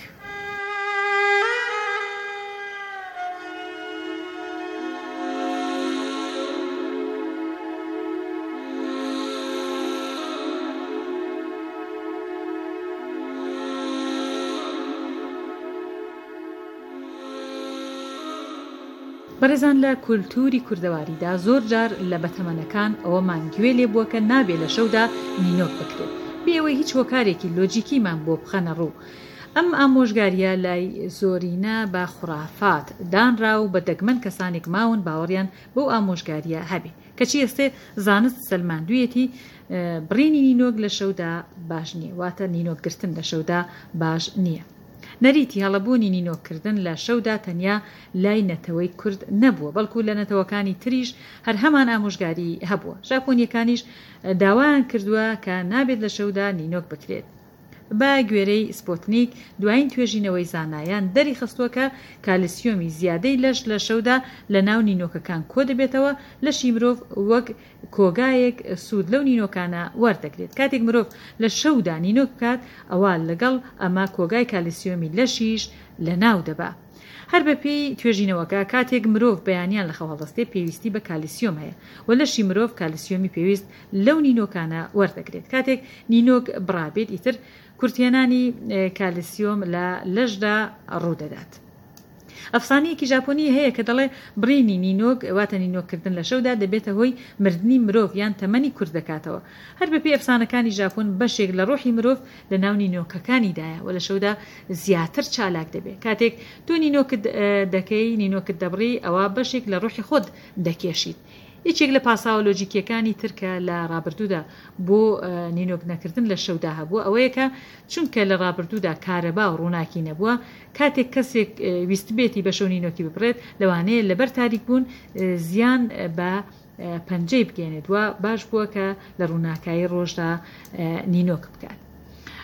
بەڕێزان، لە کولتوری کوردەواریدا زۆر جار لە بەتەمەنەکان ئەوەمان گوێ لێ بووە کە نابێت لە شەودا نینۆک بکرێت، بێەوەی هیچ هۆکارێکی لۆجیکیمان بۆ بخەنە ڕوو. ئەم ئامۆژگاریە لای زۆرینە بە خوڕافات دانرا و بە دەگمەن کەسانێک ماون باوەڕیان بەو ئامۆژگاریە هەبێ، کەچی ئێستێ زانست سەلماندوویەتی بڕینی نینۆک لە شەودا باش نییە، واتە نینۆکگرتن لە شەودا باش نییە. نەریتی هەڵەبوونی نینۆکردن لە شەودا تەنیا لای نەتەوەی کورد نەبووە، بەڵکو لە نەتەوەکانی تریش هەر هەمان ئامۆژگاری هەبووە. ژاپۆنیەکانیش داوایان کردووە کە نابێت لە شەودا نینۆک بکرێت. بە گوێرەی سپۆتنیک دوایین توێژینەوەی زانایان دەری خستووە کە کالسیۆمی زیادەی لەش لە شەودا لە ناو نینۆکەکان کۆ دەبێتەوە، لەشی مرۆڤ وەک کۆگایەک سوود لەو نینۆکانە وەردەگرێت. کاتێک مرۆڤ لە شەودا نینۆک بکات، ئەوە لەگەڵ ئەمە کۆگای کالسیۆمی لەشیش لە ناو دەبا. هەر بەپێی توێژینەوەکە کاتێک مرۆڤ بەیانیان لە خەو هەڵدەستێ پێویستی بە کالسیۆم هەیە و لەشی مرۆڤ کالسیۆمی پێویست لەو نینۆکانە وەردەگرێت. کاتێک نینۆک بڕابێت، ئیتر کورتێنانی کالسیۆم لە لەشدا ڕوودەدات. ئەفسانەیەکی ژاپۆنی هەیە کە دەڵێ بڕینی نینۆک واتە نینۆکردن لە شەودا دەبێتە هۆی مردنی مرۆڤ یان تەمەنی کورد دەکاتەوە. هەر بەپێی ئەفسانەکانی ژاپۆن بەشێک لە ڕۆحی مرۆڤ لە ناو نینۆکەکانیدایە و لە شەودا زیاتر چالاک دەبێت. کاتێک تۆ نینۆکت دەکەی، نینۆکت دەبڕی، ئەوە بەشێک لە ڕۆحی خۆت دەکێشیت. یەکێک لە پاساۆلۆجیکیەکانی ترکە لە ڕابردوودا بۆ نینۆک نەکردن لە شەودا هەبووە ئەوەیە کە چونکە لە ڕابردوودا کارەبا و ڕووناکی نەبووە، کاتێک کەسێک ویست بێتی بە شەو نینۆکی ببڕێت، لەوانەیە لەبەر تاریک بوون زیان بە پەنجەی بگەێنێت، وە باش بووە کە لە ڕووناکایی ڕۆژدا نینۆک بکات.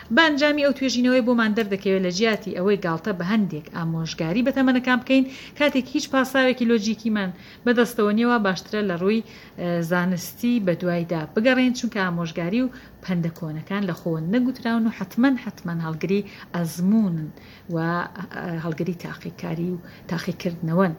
بانجامی ئەو توێژینەوەی بۆمان دەردەکەوێت لە جیاتی ئەوەی گاڵتە بە هەندێک ئامۆژگاری بەتەمەنەکان بکەین کاتێک هیچ پاساوێکی لۆجیکیمان بەدەستەوە نیەوە باشترە لە ڕووی زانستی بە دوایدا بگەڕێن چونکە ئامۆژگاری و پەندە کۆنەکان لە خۆن نەگوتراون و حتمەن هەڵگری ئەزمونن و هەڵگری تاقیکاری و تاقیکردنەوەن.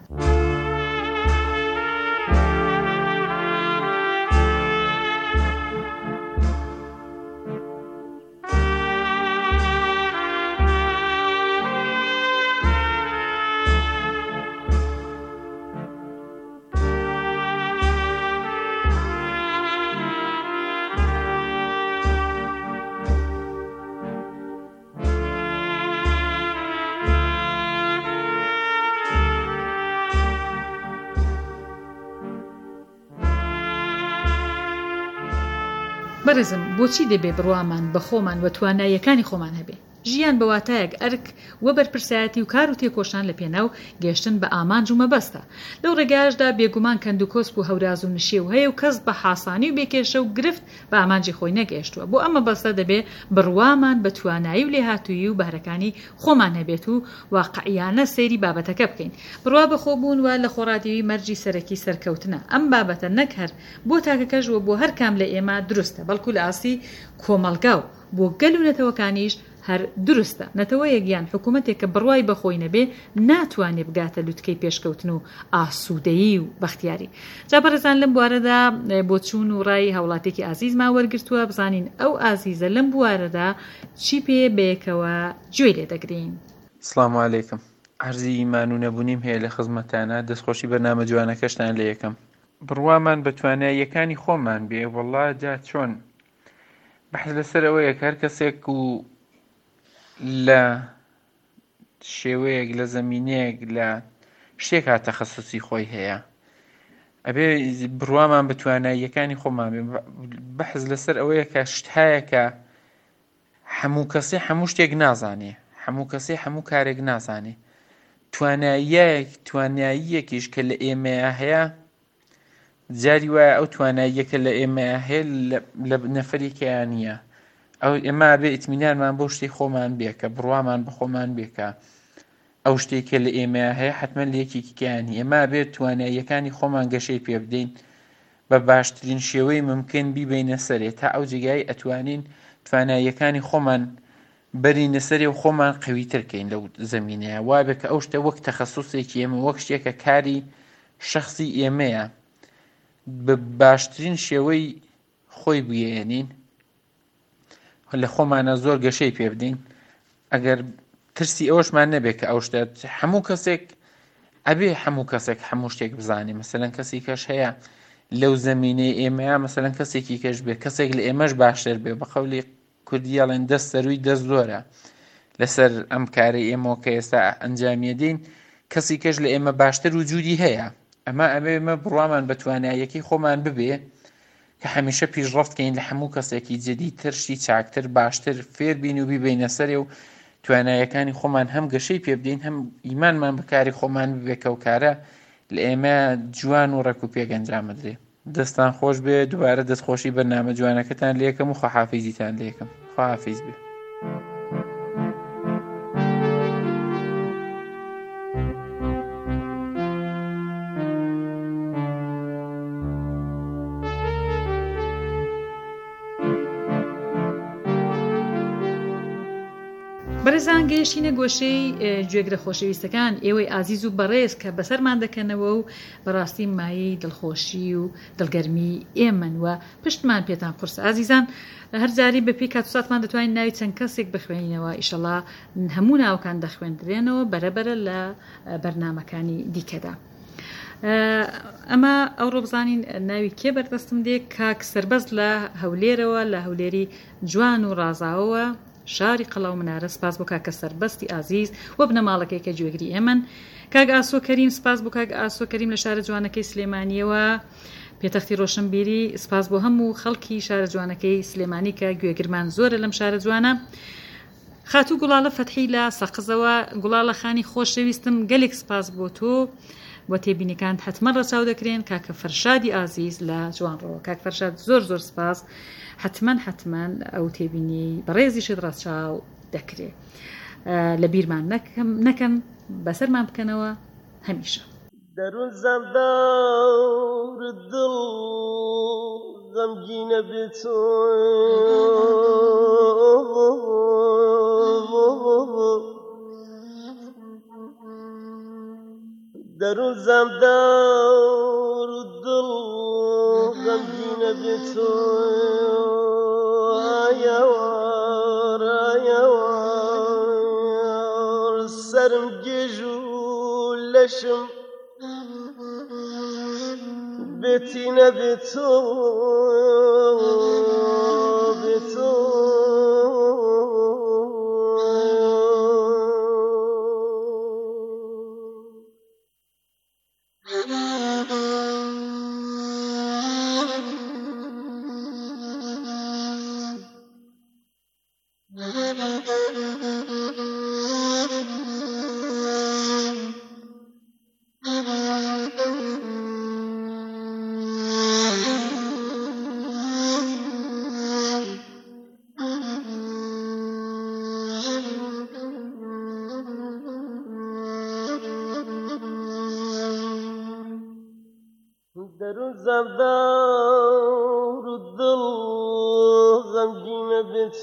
بەڕێزم بۆچی دەبێ بڕوامان بە خۆمان و تواناییەکانی خۆمان هەبێ؟ ژیان بە واتایەک ئەرک وە بەرپرسایەتی و کار و تێکۆشان لە پێناو گەشتن بە ئامانج و مەبەستە. لەو ڕێگایشدا بێگومان کەند و کۆسپ و هەوراز و نشێ و هەیە و کەس بە حاسانی و بێکێشە و گرفت بە ئامانجی خۆی نەگەیشتووە. بۆ ئەمە بەستە دەبێ بڕوامان بە توانایی و لێهاتووی و بەهرەکانی خۆمان هەبێت و واقعیانە سەیری بابەتەکە بکەین. بڕوا بەخۆبوون و لە خۆڕادیوی مەرجی سەرەکی سەرکەوتنە. ئەم بابەتە نەک هەر بۆ تاکەکەش و بۆ هەر کام لە ئێمە دروستە، بەڵکو لە ئاسی کۆمەڵگا و بۆ گەل و نەتەوەکانیش هەر دروستە. نەتەوەیەک یان حکوومەتێک کە بڕوای بەخۆی نەبێ ناتوانێت بگاتە لوتکەی پێشکەوتن و ئاسوودەیی و بەختیاری. جا بەڕێزان لەم بوارەدا بۆ چوون و ڕای هاوڵاتێکی ئازیزمان وەرگرتووە بزانین ئەو ئازیزە لەم بوارەدا چی پێ بەیەکەوە گوێ لێ دەگرین. سڵام عەلەیکم. عەرزی ئیمان و نەبوونیم هەیە لە خزمەتانە. دەستخۆشی بەرنامە جوانەکەشتان لە یەکەم. بڕوامان بە تواناییەکانی خۆمان بێ. وەڵڵا جا چۆن بەحث لەسەر ئەوەیە هەر کەسێک و لە شێوەیەک لە زەمینەیەک لە شتێک تەخەسوسی خۆی هەیە ئەبێ بڕوامان بە تواناییەکانی خۆمان بێ. بەحث لەسەر ئەوەیە کە شت هەیە کە هەموو کەسێ هەموو شتێک نازانێ، هەموو کەسێ هەموو کارێک نازانێ. تواناییەکیش کە لە ئێمەیە هەیە جاری وایە ئەو تواناییەکە لە ئێمەیە هەیە لە نەفەرێکیان نییە. ئەو ئێمە بێ ئیتمینانمان بۆ شتێک خۆمان بێکە، بڕوامان بە خۆمان بێکە ئەو شتێکە لە ئێمە هەیە حتمما لە یەکێکیانی ئێمە بێت تواناییەکانی خۆمان گەشەی پێ بدەین بە باشترین شێوەی ممکن بیبینە سەرێ تا ئەو جێگای ئەتوانین تواناییەکانی خۆمان بەرینە سەرێ و خۆمان قەویترکەین لەو زەمینەیە. وابێت کە ئەو شتە وەک تەخەسوسێکی ئێمە وەک شتێکە کاری شەخسی ئێمەیە بە باشترین شێوەی خۆی بگەێنین لە خۆمانە زۆر گەشەی پێ بدەین. ئەگەر ترسی ئەوەشمان نەبێت کە ئەو شتە هەموو کەسێک ئەبێ هەموو کەسێک هەموو شتێک بزانێ. مەسەلەن کەسی کەش هەیە لەو زەمینەی ئێمەیە، مەسەلەن کەسێکی کەش بێ کەسێک لە ئێمەش باشتر بێ. بە قەولی کوردیاڵێن دەست سەروی دەست زۆرە لەسەر ئەم کارەی ئێمە کە ئێستا ئەنجامیە دەین. کەسی کەش لە ئێمە باشتر وجودی هەیە. ئەمە ئەمە بڕوامان بە تواناییەکی خۆمان ببێ کە هەمیشە پیشڕەفتکەین لە هەموو کەسێکی جدیدتر شتی چاکتر باشتر فێر بین و بیبینە سەرێ و تواناییەکانی خۆمان هەم گەشەی پێ بدەین هەم ئیمانمان بەکاری خۆمان ببێکە و کارە لە ئێمە جوان و ڕێک و پێک ئەنجامەدرێ. دەستان خۆش بێ. دووبارە دەستخۆشی بەرنامە جوانەکەتان لە یەکەم و خواحافیزیتان لە یەکەم. خواحافیز بێ. بەڕێزان گەیشتینە گۆشەی گوێگرە خۆشەویستەکان ئێوەی ئازیز و بەڕێز کە بەسەرمان دەکەنەوە و بەڕاستی مایەی دڵخۆشی و دڵگەرمی ئێمەن و پشتمان پێتان قورسە. ئازیزان هەر جاری بەپێی کاتوساتمان دەتوانین ناوی چەند کەسێک بخوێنینەوە. ئیشەڵا هەموو ناوکان دەخوێندرێنەوە بەرەبەرە لە بەرنامەکانی دیکەدا. ئەمە ئەوڕۆ بزانین ناوی کێ بەردەستم دێ؟ کاک سەربەز لە هەولێرەوە لە هەولێری جوان و ڕازاوەوە شاری قەڵاو منارە. سپاس بۆ کاکە سەربەستی ئازیز و بنەماڵەکەی کە گوێگری ئێمەن. کاک ئاسۆ کەریم سپاس بۆ کاک ئاسۆ کەریم لە شارە جوانەکەی سلێمانیەوە پێتەختی ڕۆشنبیری. سپاس بۆ هەموو خەڵکی شارە جوانەکەی سلێمانی کە گوێگرمان زۆرە لەم شارە جوانە. خاتوو گوڵاڵە فەتحی لە سەقزەوە گوڵاڵە خانی خۆشەویستم گەلێک سپاس بۆ تۆ. بۆ تێبینیکان حتمما ڕەچاو دەکرێن کاکە فەرشادی ئازیز لە جوانڕەوە. کاک فەرشاد زۆر سپاس، حتمما ئەو تێبینی بەڕێزیشت ڕەچاو دەکرێت. لە بیرمان نەکەن، بەسەرمان بکەنەوە هەمیشە. درون زەمدار دڵ غەمگینە بێت درون زەمدار دڵ غەمگینە بێت ئایەوار سەرم گێژ و لەشم بێتی نەبێت درون زەمدار دڵ غەمگینە بێت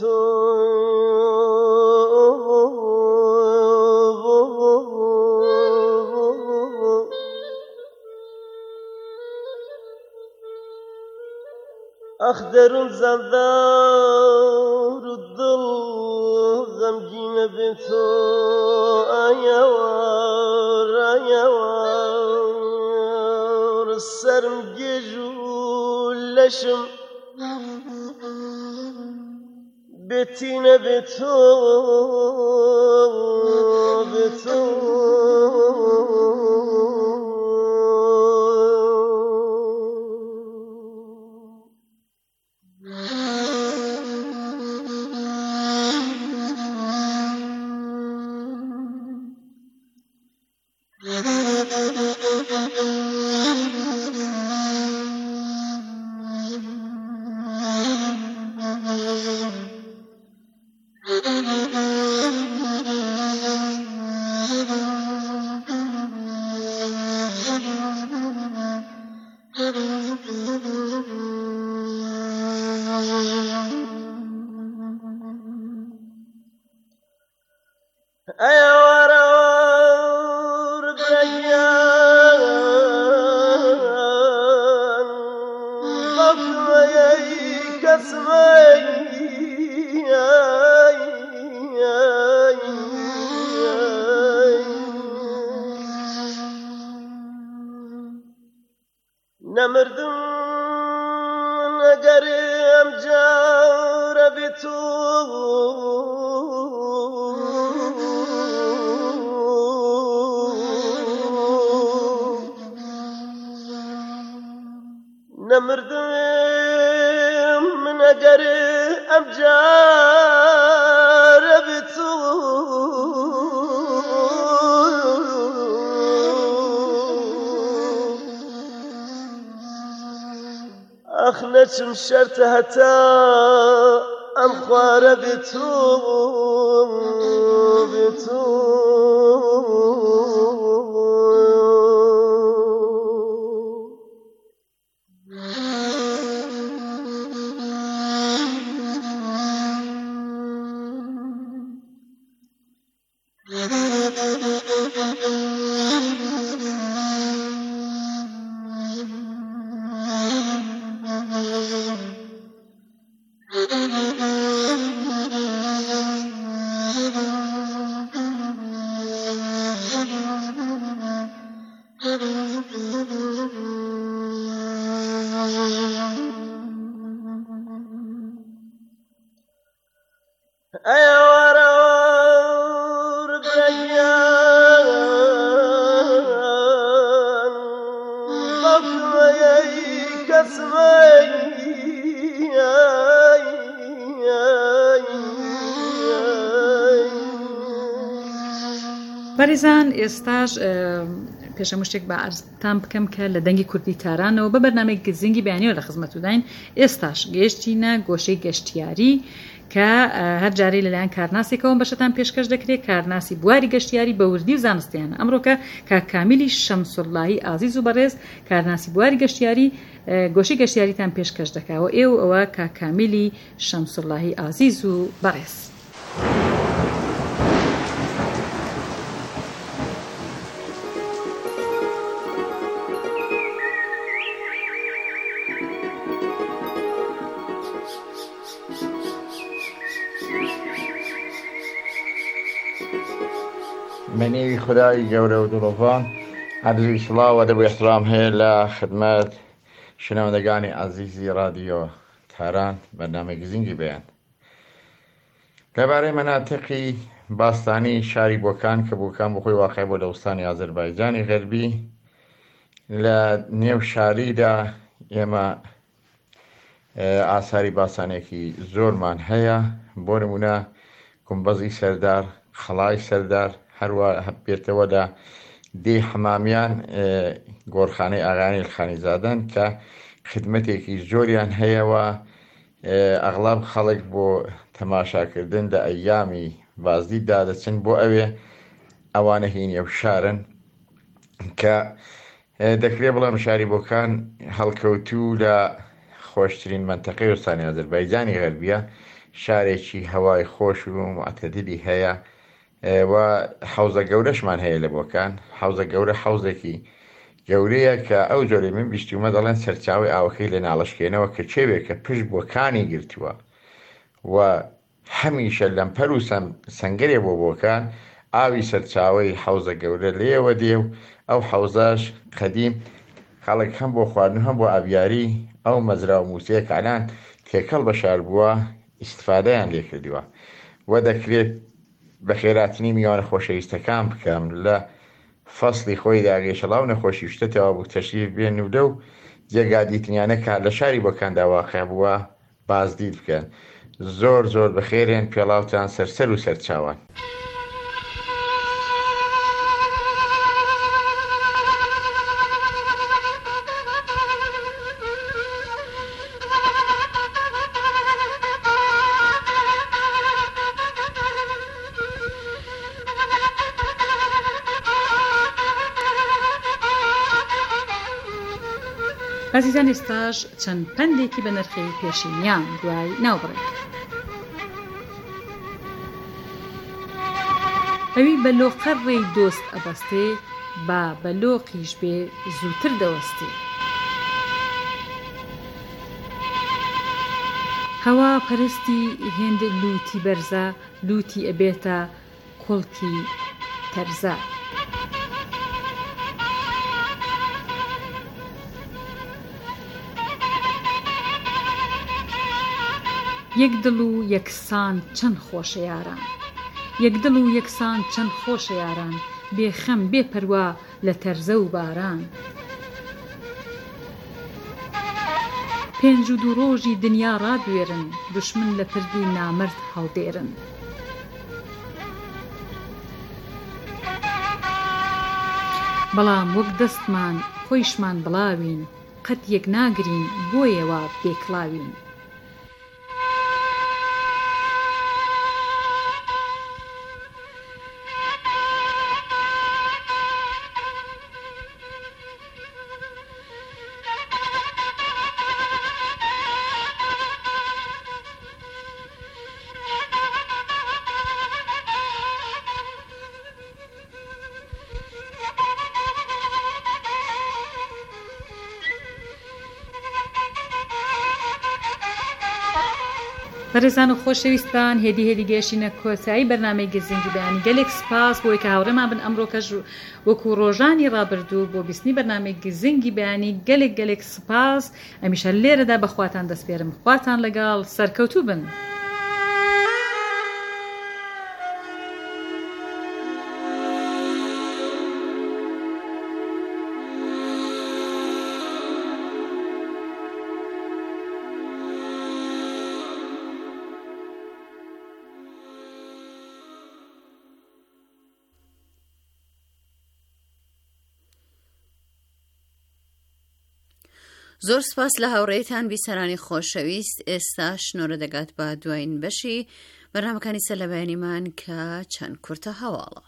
ئەخ درون زەمدار دڵ غەمگینە بێت ئایەوار سەرم گێژ و لەشم بێتی نەبێت ئەیەوارەوار بەگیان بەڵکمەیەی کەسمەی نەمردم ئەگەر ئەم جارە بێت نەمردم من ئەگەر ئەم جارە بێت ئەخ نەچم شەرتە هەتا ئەم خوارە بێت ئەیەوارەوار بەگیان بەڵکمەیەی کەسمەی بەڕێزان ئێستاش پێشەم شتێک بە ئارزتان بکەم کە لە دەنگی کوردی تارانەوە بە بەرنامەی گزینگی بەیانیەوە لە خزمەتتوداین ئێستاش گەیشتینە گۆشەی گەشتیاری کە هەر جارەی لەلایەن کارناسێکەوە بەشتان پێشکەش دەکرێت کارناسی بواری گەشتیاری بە وردی و زانستیان ئەمڕۆکە کاکامیلی شەمسوڵڵاهی ئازیز و بەڕێز کارناسی بواری گەشتیاری گۆشەی گەشتیاریتان پێشکەش دەکاوە ئێوە کاکامیلی شەمسوڵڵاهی ئازیز و بەڕێز. منی خدای گەورە و دڵۆڤان عەرزی سڵاو و ئەدەب و ئیحترام هەیە لە خدمەت شنوندەگانی عەزیزی رادیۆ تاران بەرنامەی گزینگی بەیان لەبارەی مەناتقی باستانی شاری بۆکان کە بۆکان بخۆی واقع بۆ لە وستانی ئازەربایجانی غەربی لە نێو شاریدا ئێمە ئاساری باستانێکی زۆرمان هەیە بۆ نمونە گومبەزی سەردار خەڵای سەردار هەروە بێتەوە لە دێ حەمامیان گۆڕخانەی ئاغانی خانیزادەن کە خدمەتێکی زۆریان هەیەوە ئەغڵاب خەڵک بۆ تەماشاکردن لە ئەیامی بازدیددا دەچن بۆ ئەوێ ئەوانە هینیە و شارن کە دەکرێت بڵێم شاری بۆکان هەڵکەوتوو لە خۆشترین منتەقەی وستانی ئازەربایجانی غەربیە شارێکی هەوای خۆش و معتەدلی هەیە و حەوزە گەورەشمان هەیە لە بۆکان حەوزە گەورە حەوزێکی گەورەیە کە ئەو جۆرەی من بیستیومە دەڵێن سەرچاوی ئاوەکەی لە ناڵەشکێنەوە کە چێوێک کە پشت بۆکانی گرتووە و هەمیشە لەمپەر و سەنگەرێ بۆ بۆکان ئاوی سەرچاوی حەوزە گەورە لێوە دێ و ئەو حەوزەش قەدیم خەڵک هەم بۆ خواردن هەم بۆ ئابیاری ئەو مەزرا و مووسەیە کەلان تێکەڵ بەشار بووە ئیستفادەیان لێ کردووە و دەکرێت بە خێراتنی میوانە خۆشەویستەکان بکەم لە فەسڵی خۆی داگەیشەڵاو نەخۆشی شتەوە بوو تەشریف بێن و لەو جێگا دیتنیانە کار لە شاری بۆکاندا واقع بووە بازدید بکەن زۆر زۆر بەخێرێن پێڵاوتان سەرسەر و سەرچاوان. ئازیزان ئێستاش چەند پندێکی بە نرخی پێشینیان دوای ناوبڕێک ئەوی بەلۆقەڕێی دۆست ئەبەستێ با بەلۆقیش بێ زووتر دەوەستێ هەوا پەرستی هێند لوتی بەرزە لوتی ئەبێتە کوڵکی تەرزە یەک دڵ و یەکسان چەند خۆشە یاران یەک دڵ و یەکسان چەند خۆشە یاران بێخەم بێپەروا لە تەرزە و باران پێنج و دوو ڕۆژی دنیا ڕادوێرن دوشمن لە پردی نامرد هەڵدێرن بەڵام وەک دەستمان خۆیشمان بڵاوین قەت یەک ناگرین بۆیەوە بێکڵاوین بەڕێزان و خۆشەویستان هێدی گەشتینە کۆتایی بەرنامەی گزینگی بەیانی گەلێک سپاس بۆی کە هاوڕێمان بن ئەمڕۆکەش وەکو ڕۆژانی ڕابردوو بۆ بیستنی بەرنامەی گزینگی بەیانی گەلێک سپاس ئەمیشە لێرەدا بەخواتان دەسپێرم خواتان لەگەڵ سەرکەوتوو بن. زۆر سپاس لە هاوڕێیتان بیسەرانی خۆشەویست. ئێستا شنۆرە دەگات بە دوایین بەشی بەرنامەکانی سەر لە بەیانیمان کە چەند کورتە هەواڵە.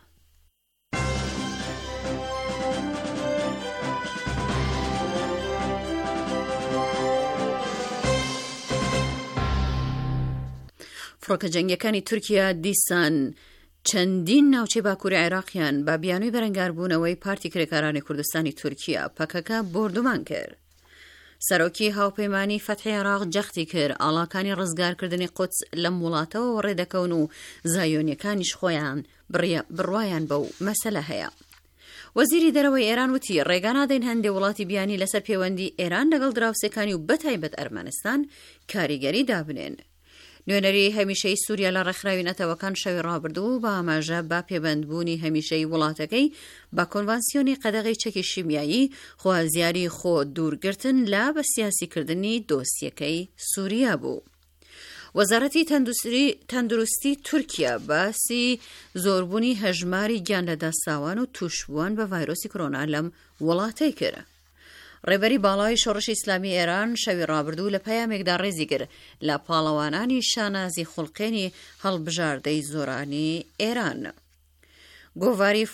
فڕۆکە جەنگیەکانی تورکیا دیسان چەندین ناوچەی باکووری عێراقیان بە بیانووی بەرەنگاربوونەوەی پارتی کرێکارانی کوردستانی تورکیا پەکەکە بردومان کرد. سەرۆکی هاوپەیمانی فەتحی عێراق جەختی کرد ئاڵاکانی ڕزگارکردنی قودس لەم وڵاتەوە ڕێدەکەون و زایۆنیەکانیش خۆیان بڕوایان بەو مەسەلە هەیە. وەزیری دەرەوەی ئێران وتی ڕێگا نادەین هەندێک وڵاتی بیانی لەسەر پەیوەندی ئێران لەگەڵ دراوسێکانی و بەتایبەت ئەرمەنستان کاریگەری دابنێن. نوێنەری هەمیشەی سووریا لە ڕێکخراوی نەتەوەکان شەوی ڕابردوو بە ئاماژە با پێبەندبوونی هەمیشەی وڵاتەکەی بە کۆنڤانسیۆنی قەدەغی چەکی شیمیایی خوازیاری خۆ دوورگرتن لە بە سیاسیکردنی دۆسیەکەی سووریا بوو. وەزارەتی تەندروستی تورکیا باسی زۆربوونی هەژماری گیان لە دەستاوان و توشبووان بە ڤایرۆسی کۆرۆنا لەم وڵاتەی کرد. ڕێبەری باڵای شۆڕشی ئیسلامی ئێران شەوی ڕابردوو لە پەیامێکدا ڕێزی کرد لە پاڵەوانانی شانازی خوڵقێنی هەڵبژاردەی زۆرانی ئێران. گۆڤاری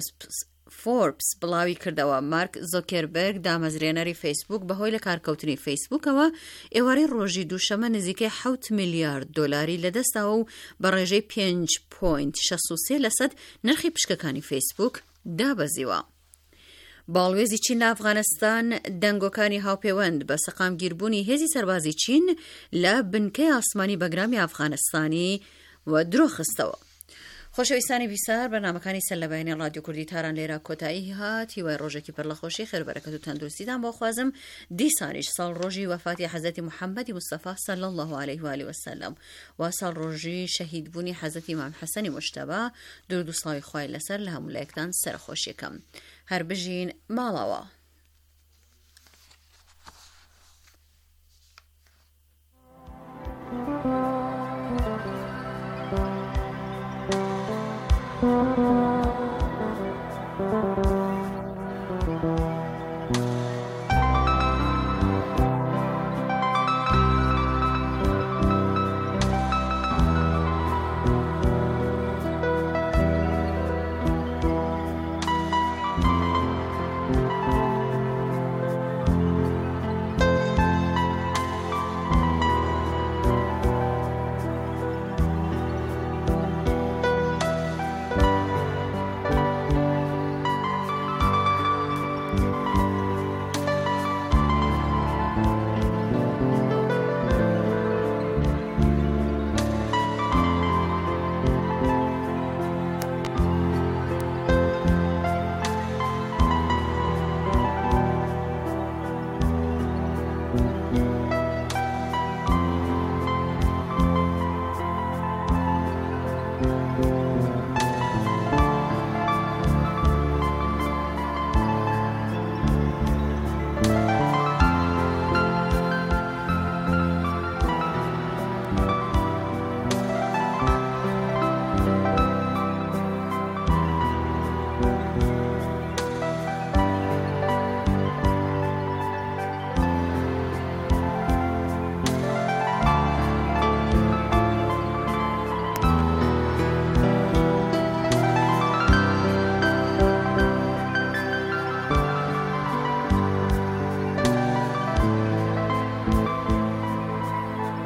فۆربس بڵاوی کردەوە مارک زۆکێربەرگ دامەزرێنەری فەیسبوک بەهۆی لە کارکەوتنی فەیسبوکەوە ئێوارەی ڕۆژی دووشەمە نزیکەی 7 میلیارد دۆلاری لەدەستاوە و بە ڕێژەی 5.63 لەسەد نرخی پشکەکانی فەیسبوک دابەزیوە. باڵوێزی چین لە ئەفغانستان دەنگۆکانی هاوپەیوەند بە سەقامگیربوونی هێزی سەربازی چین لە بنکەی ئاسمانی بەگرامی ئەفغانستانی و درۆخستەوە. خۆشەویستانی بیسار بەرنامەکانی سەر لە بەیانی ڕادیۆ کوردی تاران لێرە کۆتایی هات. هیوای ڕۆژێکی پڕ لە خۆشی خێربەرەکەت و تەندروستیتان بۆ خوازم. دیسانیش ساڵ ڕۆژی وەفاتی حەزەتی محەممەدی مستەفا صلی الله عليه و آله وسلم و ساڵ ڕۆژی شەهیدبوونی حەزەتی ئیمام حەسەنی مجتەبا درود و سڵاوی خوای لەسەر لە هەموو لایەکتان سەرخۆشیەکەم. هەر بژین ماڵەوە.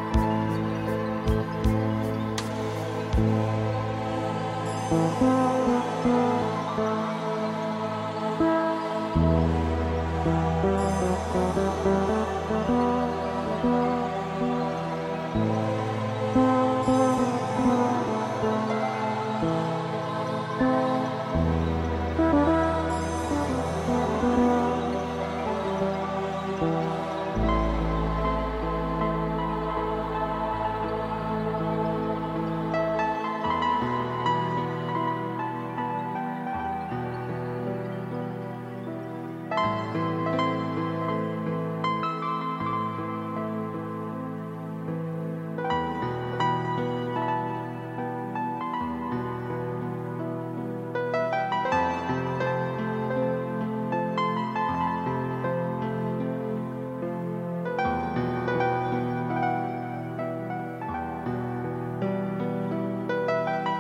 Thank you.